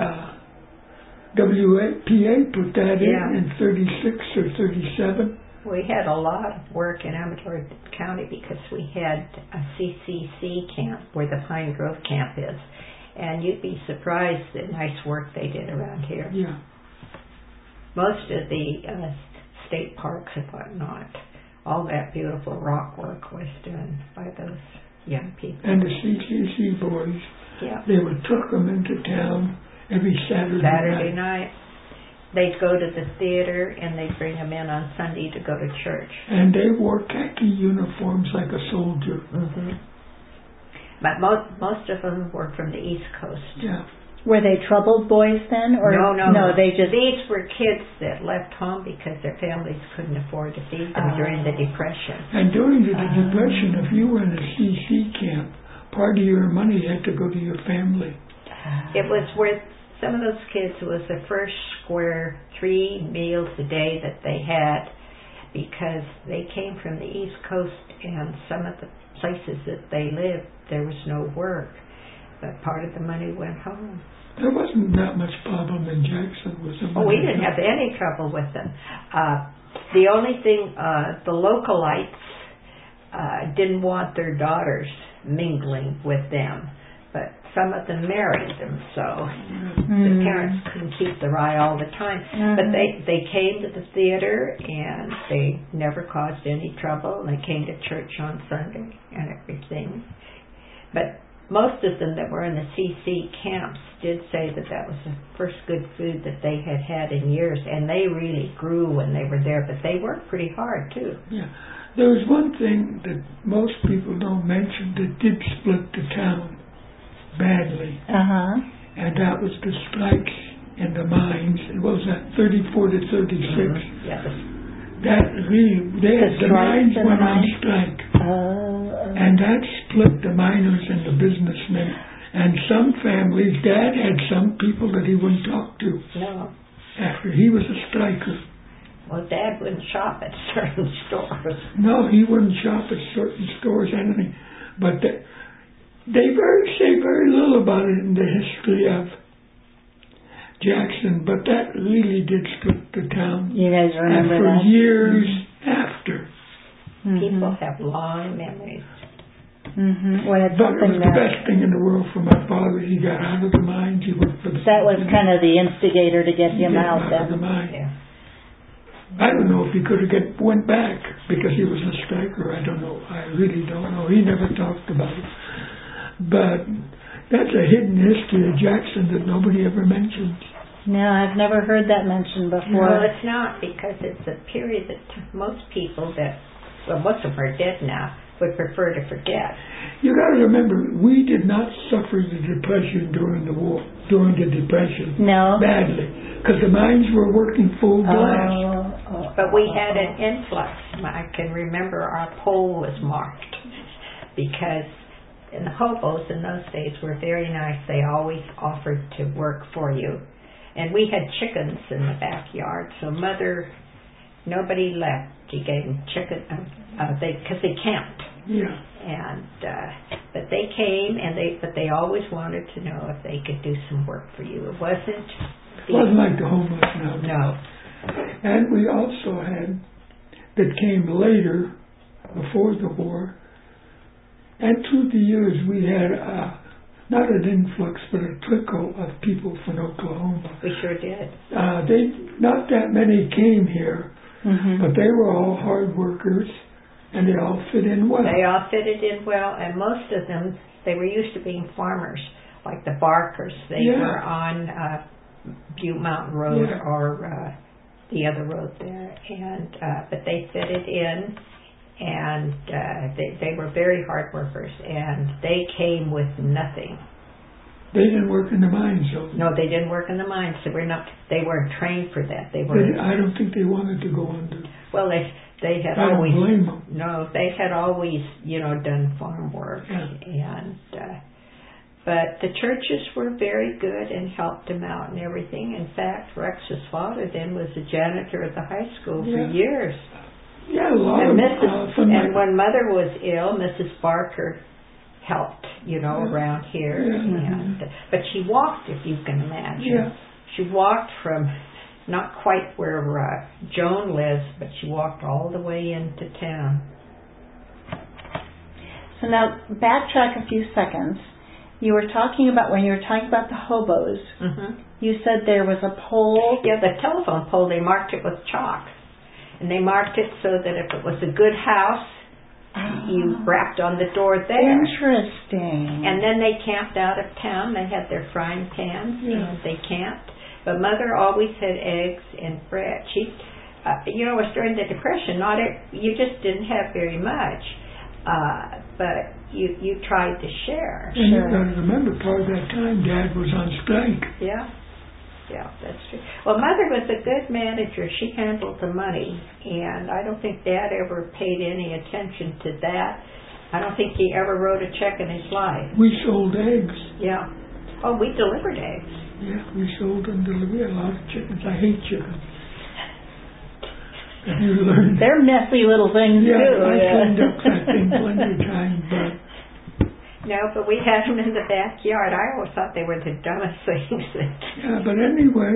WPA put that in 36 or 37. We had a lot of work in Amador County because we had a CCC camp where the Pine Grove camp is. And you'd be surprised the nice work they did around here. Yeah. Most of the state parks and whatnot, all that beautiful rock work was done by those young people. And the CCC boys, they would truck them into town every Saturday night. They'd go to the theater and they'd bring them in on Sunday to go to church. And they wore khaki uniforms like a soldier. But most of them were from the East Coast. Yeah. Were they troubled boys then? Or No, they just... These were kids that left home because their families couldn't afford to feed them during the Depression. And during the Depression, if you were in a CC camp, part of your money had to go to your family. It was where some of those kids, it was the first square 3 meals a day that they had because they came from the East Coast, and some of the places that they lived, there was no work. But part of the money went home. There wasn't that much problem in Jackson, was there? Oh, we didn't have any trouble with them. The only thing, the localites didn't want their daughters mingling with them. But some of them married them, so the parents couldn't keep their eye all the time. But they came to the theater, and they never caused any trouble. And they came to church on Sunday and everything. But most of them that were in the CC camps did say that that was the first good food that they had had in years, and they really grew when they were there, but they worked pretty hard too. Yeah. There was one thing that most people don't mention that did split the town badly, and that was the strikes in the mines. It was at 34 to 36. Yes. That really, the mines went on strike. And that split the miners and the businessmen. And some families, Dad had some people that he wouldn't talk to. No. After he was a striker. Well, Dad wouldn't shop at certain stores. No, he wouldn't shop at certain stores, anything. But they say very little about it in the history of Jackson, but that really did split the town. You guys remember and for that? years after. People have long memories. When it's But it something was the best thing in the world for my father. He got out of the mines. He worked for the that was kind of the instigator to get him out of the then. mine. Yeah. I don't know if he could have went back because he was a striker. I don't know. I really don't know. He never talked about it. But that's a hidden history of Jackson that nobody ever mentions. No, I've never heard that mentioned before. Well, it's not, because it's a period that most people most of them are dead now, would prefer to forget. You got to remember, we did not suffer the Depression during the war, during the Depression. No. Badly, because the mines were working full blast. But we had an influx. I can remember our poll was marked because the hobos in those days were very nice. They always offered to work for you. And we had chickens in the backyard, so nobody left. She gave them chicken, because they camped. Yeah. And but they came, but they always wanted to know if they could do some work for you. It wasn't like the homeless now. No. And we also had, that came later, before the war, and through the years we had not an influx, but a trickle of people from Oklahoma. We sure did. Not that many came here, but they were all hard workers, and they all fit in well. They all fitted in well, and most of them, they were used to being farmers, like the Barkers. They were on Butte Mountain Road or the other road there, and but they fitted in, and they were very hard workers, and they came with nothing. They didn't work in the mines, though. No, they didn't work in the mines. They weren't trained for that. I don't think they wanted to go under. Well, they had I always. don't blame them. No, they had always, done farm work, and but the churches were very good and helped them out and everything. In fact, Rex's father then was a janitor at the high school for years. Yeah, a lot and of and when Mother was ill, Mrs. Barker helped, around here. And, but she walked, if you can imagine. Yeah. She walked from not quite where Joan lives, but she walked all the way into town. So now, backtrack a few seconds. You were talking about, when you were talking about the hobos, you said there was a pole. Yeah, the telephone pole, they marked it with chalk. And they marked it so that if it was a good house, you rapped on the door there. Interesting. And then they camped out of town. They had their frying pans, and they camped. But Mother always had eggs and bread. She, it was during the Depression. You just didn't have very much, but you tried to share. And you got to remember, part of that time, Dad was on strike. Yeah, that's true. Well, Mother was a good manager. She handled the money, and I don't think Dad ever paid any attention to that. I don't think he ever wrote a check in his life. We sold eggs. Yeah. Oh, we delivered eggs. Yeah, we sold and delivered a lot of chickens. I hate chickens. Have you learned? They're messy little things, too. I cleaned up that thing plenty of times, but... No, but we had them in the backyard. I always thought they were the dumbest things. Yeah, but anyway,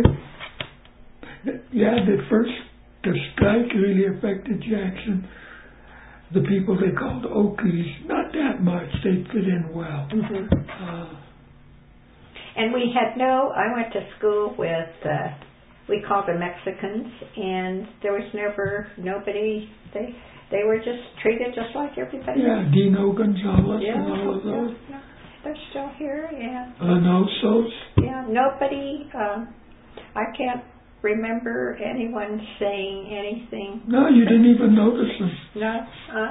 the strike really affected Jackson. The people they called Okies, not that much. They fit in well. And we had I went to school with, we called them Mexicans, and there was never nobody, they were just treated just like everybody else. Yeah, Dino Gonzalez and all of those. Yeah. They're still here, Lanosos. Yeah, nobody, I can't remember anyone saying anything. No, you didn't even notice them. No,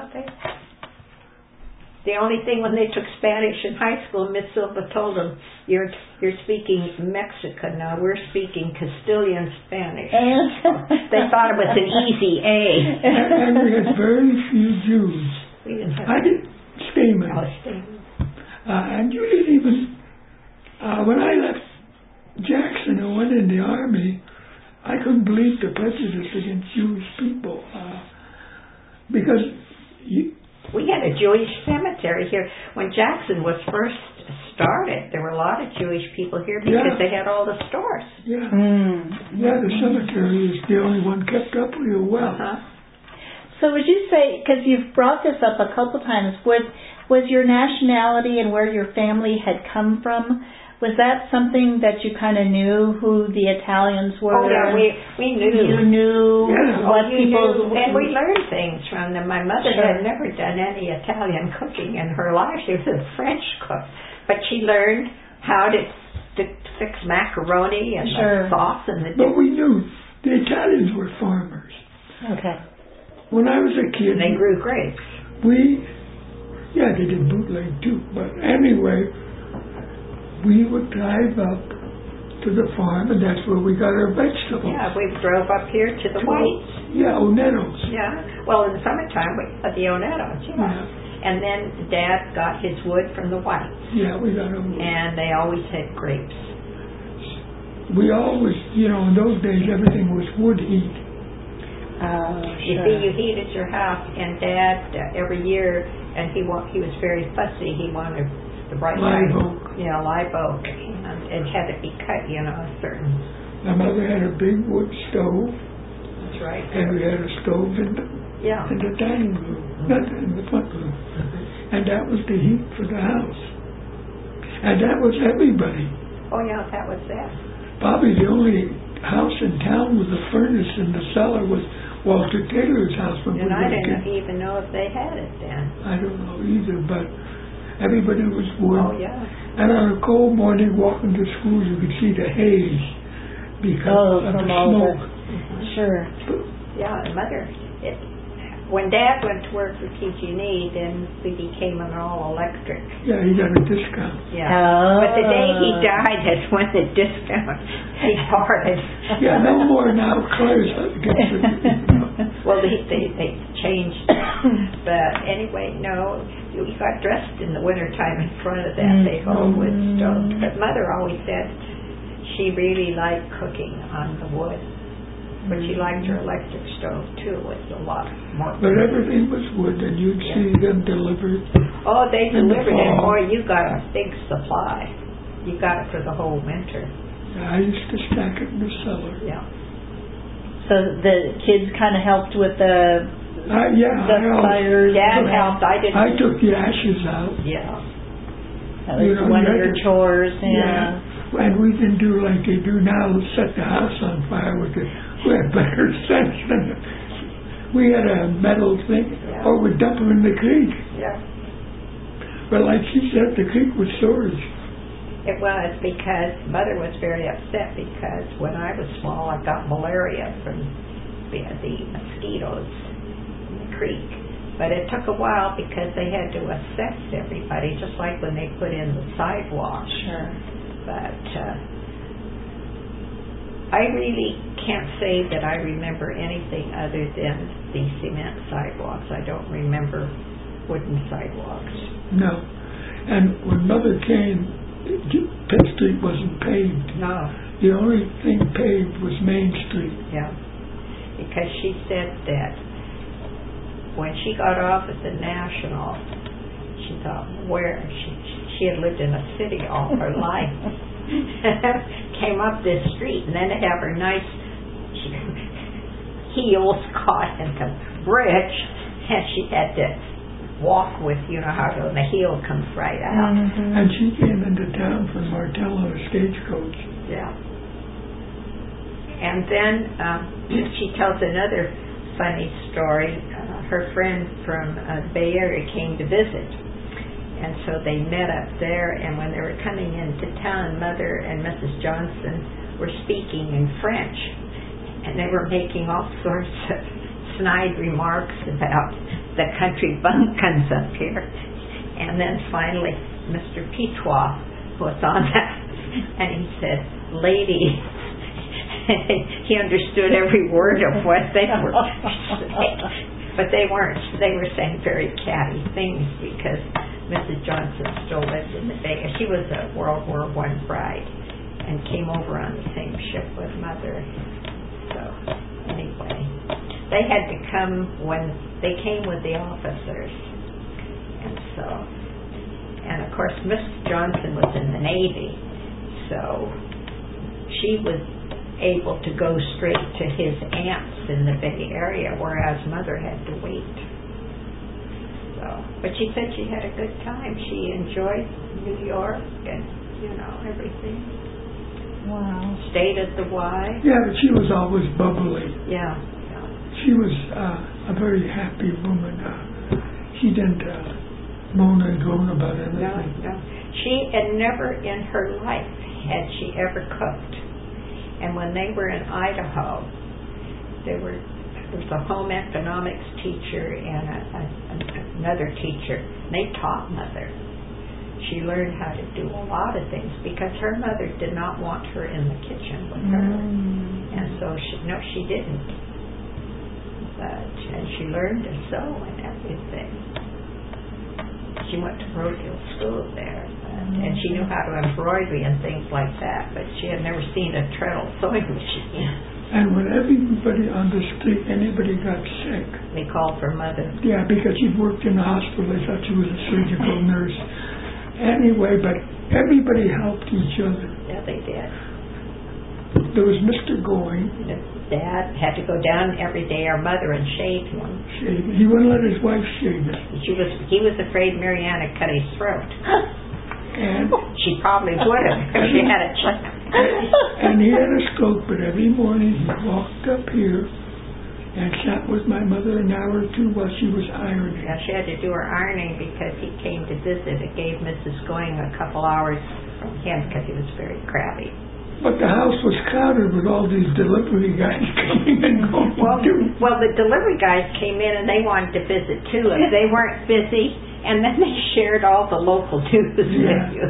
the only thing when they took Spanish in high school, Miss Silva told them, you're speaking Mexican now, we're speaking Castilian Spanish. They thought it was an easy A. And we had very few Jews. We didn't have Stamen. And you didn't even, when I left Jackson and went in the Army, I couldn't believe the prejudice against Jewish people because we had a Jewish cemetery here. When Jackson was first started, there were a lot of Jewish people here because they had all the stores. Yeah, the cemetery is the only one kept up real well. So would you say, because you've brought this up a couple times, was your nationality and where your family had come from, was that something that you kind of knew who the Italians were? Oh, yeah, we knew. You knew what people... And we learned things from them. My mother had never done any Italian cooking in her life. She was a French cook. But she learned how to fix macaroni and the sauce and the... But we knew the Italians were farmers. Okay. When I was a kid... And they grew grapes. They did bootleg too. But anyway... we would drive up to the farm, and that's where we got our vegetables. Yeah, we drove up here to the Whites. Yeah, Onettos. Yeah, well, in the summertime, the Onettos, And then Dad got his wood from the Whites. Yeah, we got them. And they always had grapes. We always, in those days, everything was wood heat. You see, you heated your house, and Dad, every year, and he was very fussy, he wanted the bright live oak. Yeah, live oak. And it had to be cut, a certain... My mother had a big wood stove. That's right. And we had a stove in the dining room, not in the front room. And that was the heat for the house. And that was everybody. Oh, yeah, that was that. Probably the only house in town with a furnace in the cellar was Walter Taylor's house. And I didn't even know if they had it then. I don't know either, but... everybody was wood. Oh, yeah. And on a cold morning walking to school, you could see the haze because of the smoke. Sure. Yeah, and Mother, when Dad went to work for PG&E, then we became an all-electric. Yeah, he got a discount. Yeah. But the day he died, that's when the discount departed. Yeah, no more now. Cars Well, they changed. But anyway, no, we got dressed in the wintertime in front of that big old wood stove. But Mother always said she really liked cooking on the wood. But she liked her electric stove too. It was a lot more. But everything was wood, and you'd see them delivered. Oh, they delivered it. Boy, you got a big supply. You got it for the whole winter. Yeah, I used to stack it in the cellar. Yeah. So the kids kind of helped with the fires. Dad helped. I took the ashes out. Yeah. That was one of your chores. Yeah. And we didn't do like they do now, set the house on fire with it. We had better sense than we had a metal thing, or we'd dump them in the creek. Yeah. But like she said, the creek was storage. It was because Mother was very upset because when I was small, I got malaria from the mosquitoes in the creek. But it took a while because they had to assess everybody, just like when they put in the sidewalk. Sure. But I really can't say that I remember anything other than the cement sidewalks. I don't remember wooden sidewalks. No. And when Mother came, Pitt Street wasn't paved. No. The only thing paved was Main Street. Yeah. Because she said that when she got off at the National, she thought, she had lived in a city all her life. Came up this street, and then to have her nice heels caught in the bridge, and she had to walk with, how the heel comes right out. Mm-hmm. And she came into town from Martello stagecoach. Yeah. And then she tells another funny story. Her friend from the Bay Area came to visit. And so they met up there, and when they were coming into town, Mother and Mrs. Johnson were speaking in French. And they were making all sorts of snide remarks about the country bumpkins up here. And then finally, Mr. Pitois was on that, and he said, "Ladies," he understood every word of what they were saying. But they weren't. They were saying very catty things because Mrs. Johnson still lived in the Bay. She was a World War I bride and came over on the same ship with Mother. anyway, they had to come when they came with the officers. And of course, Miss Johnson was in the Navy, so she was able to go straight to his aunts in the Bay Area, whereas Mother had to wait. So, but she said she had a good time. She enjoyed New York and, everything. Wow. Stayed at the Y. Yeah, but she was always bubbly. Yeah. She was a very happy woman. She didn't moan and groan about anything. No. She had never in her life had she ever cooked. And when they were in Idaho, there was a home economics teacher and another teacher. And they taught Mother. She learned how to do a lot of things because her mother did not want her in the kitchen with her. And so she didn't. And she learned to sew and everything. She went to rodeo school there, and she knew how to embroidery and things like that, but she had never seen a treadle sewing machine. And when everybody on the street, anybody got sick, they called for Mother. Yeah, because she worked in the hospital. They thought she was a surgical nurse. Anyway, but everybody helped each other. Yeah, they did. There was Mr. Going. Dad had to go down every day, our Mother, and shave him. He wouldn't let his wife shave him. He was afraid Mariana cut his throat. And she probably would have if she had a chance. And he had a stroke, but every morning he walked up here and sat with my mother an hour or two while she was ironing. Yeah, she had to do her ironing because he came to visit. It gave Mrs. Going a couple hours from him because he was very crabby. But the house was crowded with all these delivery guys coming and going. Well, the delivery guys came in and they wanted to visit too if they weren't busy, and then they shared all the local news with you.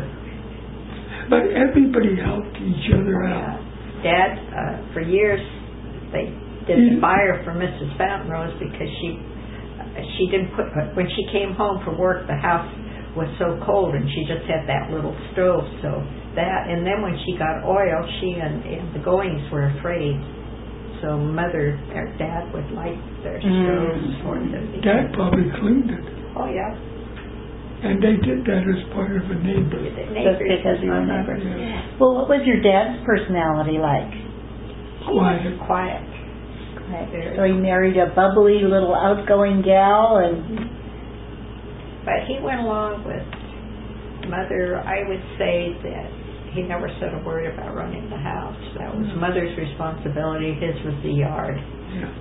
But everybody helped each other out. Dad, for years, they didn't fire for Mrs. Fountain Rose because she didn't put, when she came home from work, the house was so cold and she just had that little stove, so that, and then when she got oil, she and the Goings were afraid, so Mother or Dad would light their stoves for them. Dad probably cleaned it. Oh yeah. And they did that as part of a neighbor. Just because you were neighbors. Yeah. Well, what was your dad's personality like? Quiet. So he married a bubbly little outgoing gal, and but he went along with Mother. I would say that he never said a word about running the house. That was Mother's responsibility. His was the yard. Yeah.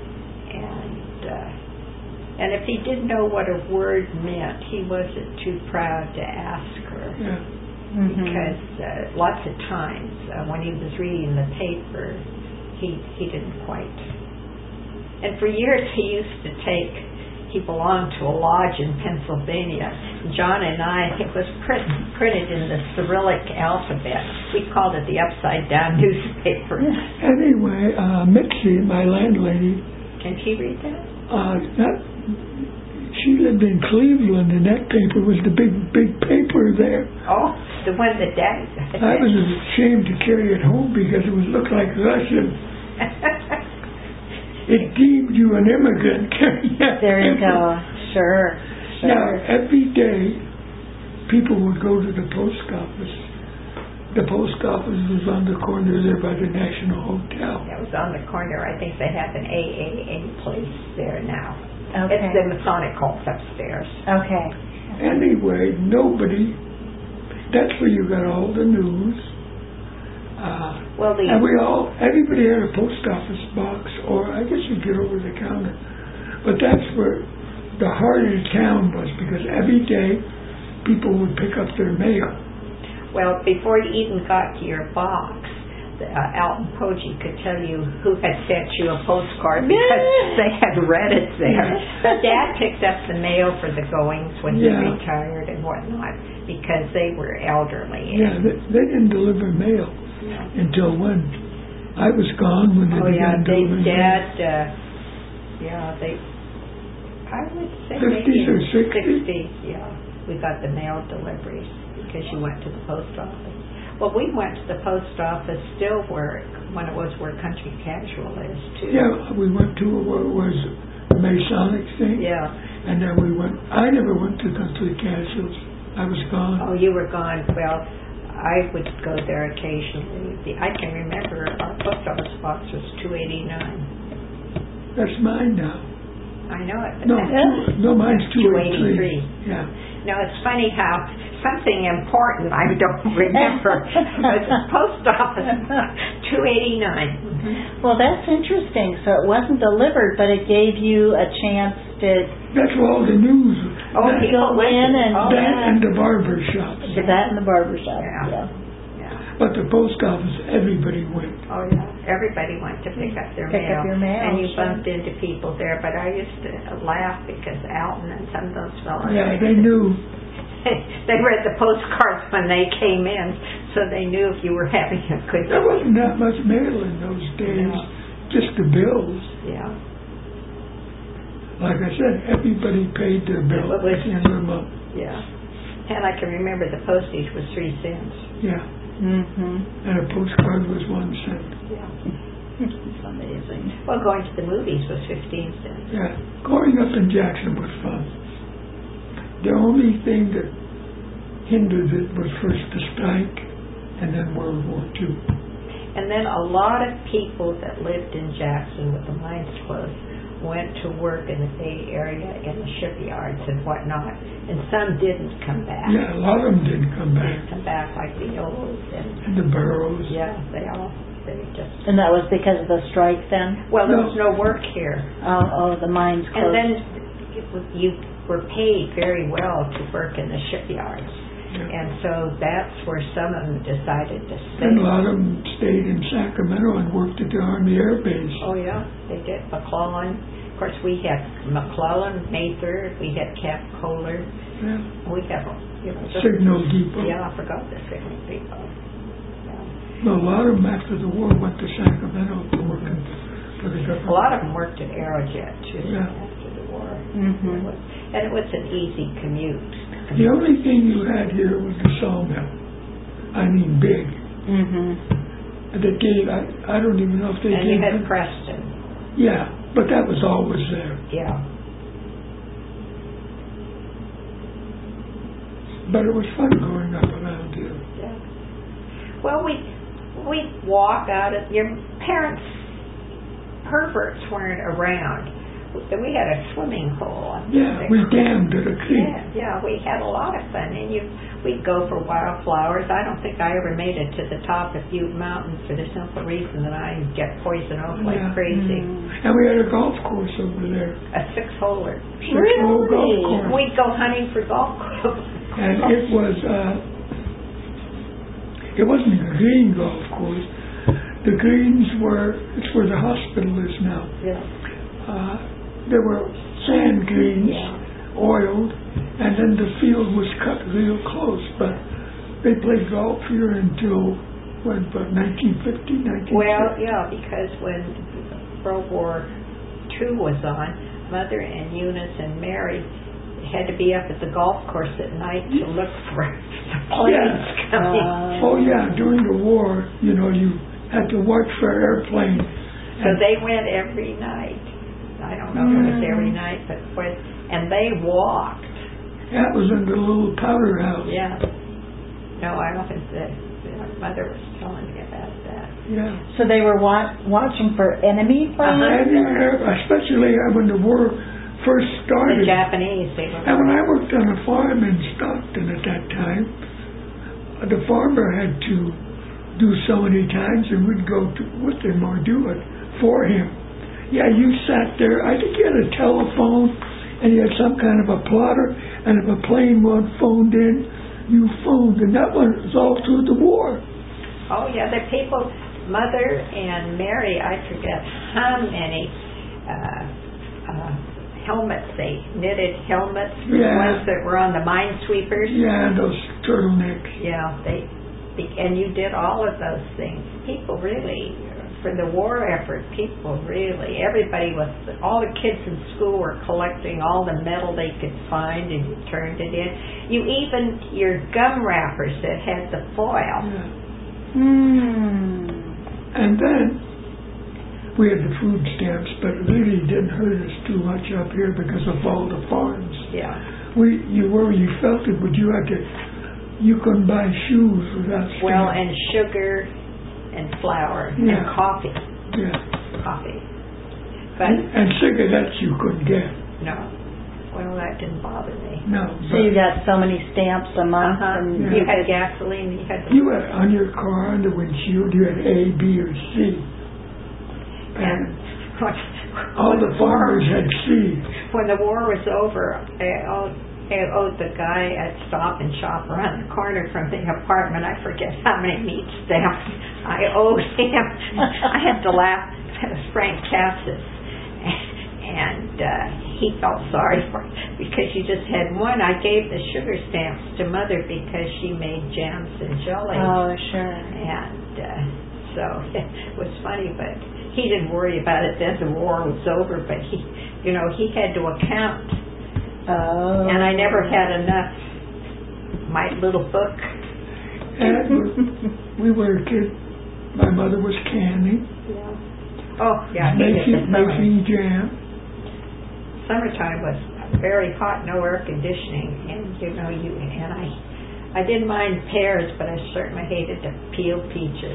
And if he didn't know what a word meant, he wasn't too proud to ask her. Yeah. Because lots of times when he was reading the paper, he didn't quite. And for years he used to he belonged to a lodge in Pennsylvania. John and I, it was printed in the Cyrillic alphabet. We called it the upside down newspaper. Anyway, Mitzi, my landlady. Can she read that? She lived in Cleveland, and that paper was the big paper there. Oh, the one that Dad. I was ashamed to carry it home because it looked like Russian. It deemed you an immigrant. There you go. Sure. Now, every day, people would go to the post office. The post office was on the corner there by the National Hotel. It was on the corner. I think they have an AAA place there now. Okay. It's the Masonic cult upstairs. Okay. Anyway, that's where you got all the news. Everybody had a post office box, or I guess you get over the counter. But that's where the heart of the town was, because every day people would pick up their mail. Well, before you even got to your box, Alton Poggi could tell you who had sent you a postcard because they had read it there. But Dad picked up the mail for the Goings when he retired and whatnot because they were elderly. Yeah, they didn't deliver mail until when? I was gone when they began delivering mail. I would say 50s or 60s? 60s, yeah. We got the mail deliveries because you went to the post office. Well, we went to the post office still where Country Casual is too. Yeah, we went to what was the Masonic thing. Yeah. And then I never went to Country Casuals. I was gone. Oh, you were gone. Well, I would go there occasionally. I can remember our post office box was $2.89. That's mine now. I know it. No, mine's $2.83. Yeah. No, it's funny how something important I don't remember. But the post office, $2.89. Well, that's interesting. So it wasn't delivered, but it gave you a chance to. That's where all the news. Oh, go in and and the barber shops. That and the barber shop. Yeah. But the post office, everybody went. Oh, yeah. Everybody went to pick up their mail. Your mail. And you bumped into people there. But I used to laugh because Alton and some of those fellows. Yeah, they knew. They read the postcards when they came in, so they knew if you were having a good day. There wasn't that much mail in those days. Just the bills. Yeah. Like I said, everybody paid their bill at the end of the month. Yeah. And I can remember the postage was 3 cents. Yeah. Mm-hmm. And a postcard was 1 cent. Yeah. It's amazing. Well, going to the movies was 15 cents. Yeah. Growing up in Jackson was fun. The only thing that hindered it was first the strike and then World War II. And then a lot of people that lived in Jackson with the mines closed went to work in the Bay Area in the shipyards and whatnot, and some didn't come back. Yeah, a lot of them didn't come back. Didn't come back, like the O's and the Burroughs. Yeah, they just. And that was because of the strike then? Well, there was no work here. Oh, the mines closed. And then you were paid very well to work in the shipyards. Yeah. And so that's where some of them decided to stay. And a lot of them stayed in Sacramento and worked at the Army Air Base. Oh, yeah, they did. McClellan. Of course, we had McClellan, Mather, we had Cap Kohler. Yeah. We have, Signal Depot. Yeah, I forgot the Signal Depot. Yeah. Well, a lot of them after the war went to Sacramento to work for the government. A lot of them worked at Aerojet, too, after the war. Mm-hmm. And it was an easy commute. The only thing you had here was the sawmill. I mean, big. Mm-hmm. That gave, I don't even know if they gave. And you had Preston. Yeah, but that was always there. Yeah. But it was fun growing up around here. Yeah. Well, we'd walk out of, your parents, Herberts weren't around. We had a swimming hole. Yeah, we dammed at a creek. Yeah, we had a lot of fun. And we'd go for wildflowers. I don't think I ever made it to the top of Butte Mountain for the simple reason that I get poison oak like crazy. And we had a golf course over there. A 6-holer. Six-hole golf course. We'd go hunting for golf clubs. And it wasn't a green golf course. The greens it's where the hospital is now. Yeah. There were sand greens, oiled, and then the field was cut real close. But they played golf here until, about 1950, 1960? Well, yeah, because when World War II was on, Mother and Eunice and Mary had to be up at the golf course at night to look for the planes coming. Oh, yeah, during the war, you had to watch for airplanes. So they went every night. I don't know if it was every night, but and they walked. That was in the little powder house. Yeah. No, I don't think that. Mother was telling me about that. Yeah. So they were watching for enemy planes? Especially when the war first started. The Japanese. And when I worked on a farm in Stockton at that time, the farmer had to do so many times, and we'd go with him or do it for him. Yeah, you sat there. I think you had a telephone, and you had some kind of a plotter, and if a plane phoned in, you phoned, and that was all through the war. Oh, yeah, the people, Mother and Mary, I forget how many helmets they knitted helmets, the ones that were on the minesweepers. Yeah, those turtlenecks. Yeah, and you did all of those things. People really, for the war effort, all the kids in school were collecting all the metal they could find, and you turned it in. Your gum wrappers that had the foil, And then we had the food stamps, but it really didn't hurt us too much up here because of all the farms. Yeah. You felt it, but you couldn't buy shoes without stamps. Well, and sugar and flour and coffee. Yeah. Coffee. But And cigarettes you couldn't get. no. Well, that didn't bother me. No. So you got so many stamps a month, and You had gasoline. You had on your car, on the windshield, you had A, B, or C. And all the farmers had C. When the war was over, I owed the guy at Stop and Shop around the corner from the apartment, I forget how many meat stamps I owed him. I had to laugh. It was Frank Cassis. And he felt sorry for it because you just had one. I gave the sugar stamps to Mother because she made jams and jelly. Oh, sure. And so it was funny, but he didn't worry about it then. The war was over, but he had to account. Oh. And I never had enough. My little book. And we were a kid. My mother was canning. Yeah. Oh, yeah. Making jam. Summertime was very hot, no air conditioning, and I didn't mind pears, but I certainly hated to peel peaches.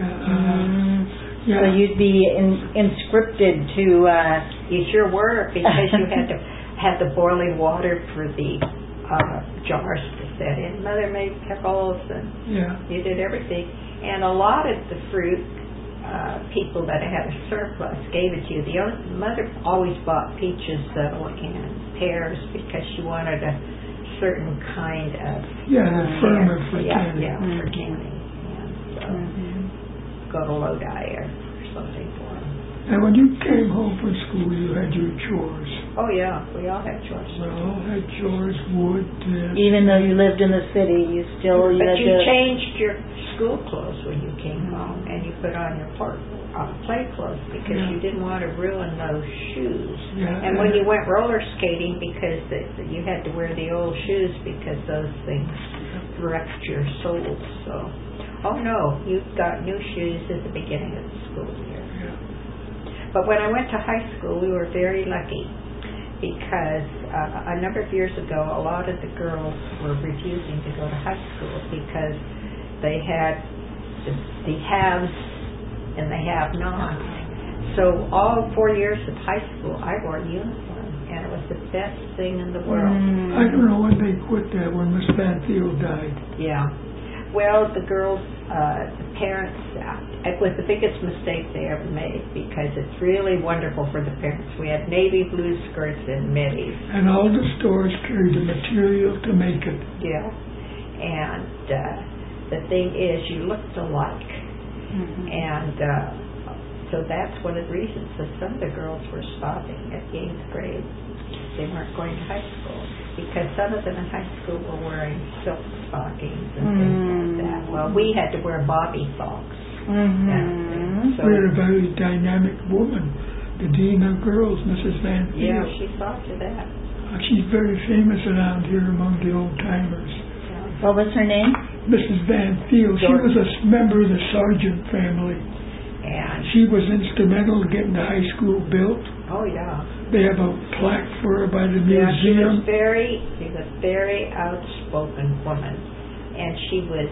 Yeah. So you'd be inscripted to. You sure were, because you had to have the boiling water for the jars to set in. Mother made pickles, and you did everything. And a lot of the fruit, people that had a surplus gave it to you. Mother always bought peaches, though, and pears because she wanted a certain kind of firmer for canning. Yeah, for canning. And so go to Lodi or something for them. And when you came home from school, you had your chores. Oh yeah, we all had chores. We all had chores, wood. Even though you lived in the city, you changed your school clothes when you came home, and you put on your play clothes because you didn't want to ruin those shoes. And when you went roller skating, because you had to wear the old shoes because those things wrecked your soles. So, oh no, you got new shoes at the beginning of the school year. But when I went to high school, we were very lucky because a number of years ago, a lot of the girls were refusing to go to high school because they had the haves and the have-nots. So all 4 years of high school, I wore a uniform, and it was the best thing in the world. I don't know when they quit that, when Miss Banfield died. Yeah. Well, the girls, the parents, it was the biggest mistake they ever made because it's really wonderful for the parents. We had navy blue skirts and middies. And all the stores carried the material to make it. Yeah. And the thing is, you looked alike. And so that's one of the reasons. So some of the girls were stopping at the 8th grade. They weren't going to high school because some of them in high school were wearing silk stockings and things like that. Well, we had to wear bobby socks. So we had a very dynamic woman, the dean of girls, Mrs. Banfield. Yeah, she saw to that. She's very famous around here among the old timers. What was her name? Mrs. Banfield. She was a member of the Sargent family. And she was instrumental in getting the high school built. Oh, yeah. They have a plaque for her by the museum. She was a very outspoken woman. And she was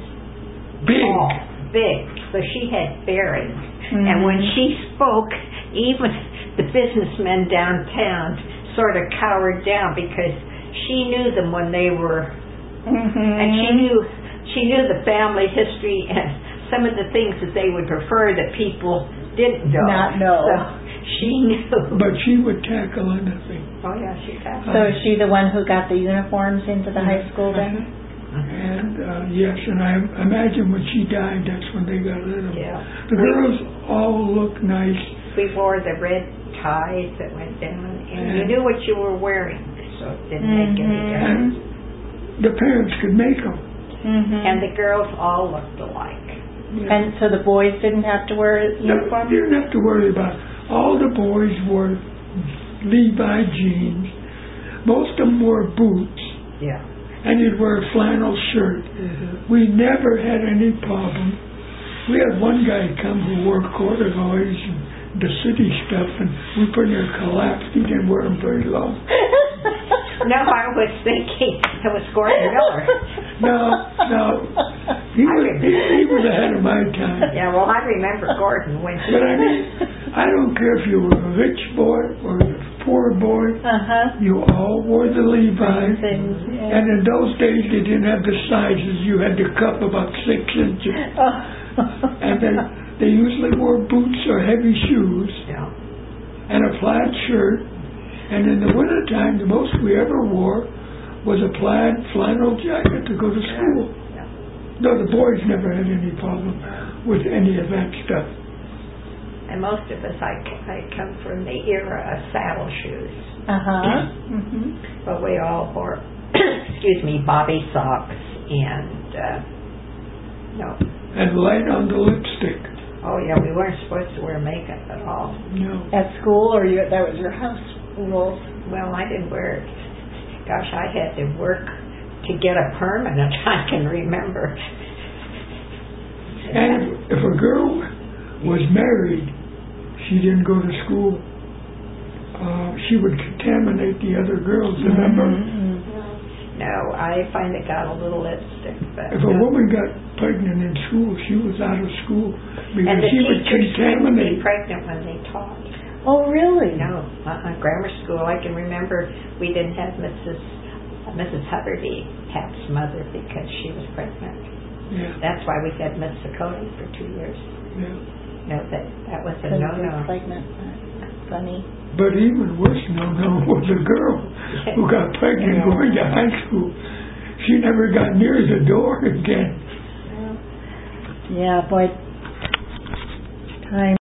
big. So she had bearing. And when she spoke, even the businessmen downtown sort of cowered down because she knew them when they were... And she knew the family history and some of the things that they would prefer that people didn't know. Not know. So she knew. But she would tackle anything. Oh yeah, she tackled. So is she the one who got the uniforms into the high school then? And yes, and I imagine when she died, that's when they got rid of her. Yeah. The girls all looked nice. We wore the red ties that went down, and you knew what you were wearing, so it didn't make any difference. The parents could make them. And the girls all looked alike. And so the boys didn't have to wear uniforms? You didn't have to worry about it. All the boys wore Levi jeans. Most of them wore boots. Yeah. And you'd wear a flannel shirt. We never had any problem We had one guy come who wore corduroys and the city stuff, and we pretty near collapsed. He didn't wear them very long. No, I was thinking it was Gordon Miller. No. He was ahead of my time. Yeah, well, I remember Gordon when he... But I mean, I don't care if you were a rich boy or a poor boy, you all wore the Levi's. And in those days, they didn't have the sizes. You had to cup about 6 inches. And they usually wore boots or heavy shoes and a plaid shirt. And in the wintertime, the most we ever wore was a plaid flannel jacket to go to school. No, the boys never had any problem with any of that stuff. And most of us, I come from the era of saddle shoes. But we all wore, bobby socks and, And light on the lipstick. Oh, yeah, we weren't supposed to wear makeup at all. No. At school, or that was your house rules? Well, I didn't wear it. Gosh, I had to work to get a permanent, I can remember. And if a girl was married, she didn't go to school. She would contaminate the other girls, remember? No, I finally got a little lipstick. But if a woman got pregnant in school, she was out of school because she would contaminate. And the teachers couldn't be pregnant when they taught. Oh, really? No, grammar school. I can remember we didn't have Mrs. Hubbardy Hap's mother because she was pregnant. Yeah. That's why we had Miss Sakota for 2 years. Yeah. No, that was a no-no. Pregnant. Funny. But even worse no-no was a girl who got pregnant going to high school. She never got near the door again. Yeah, boy. Time.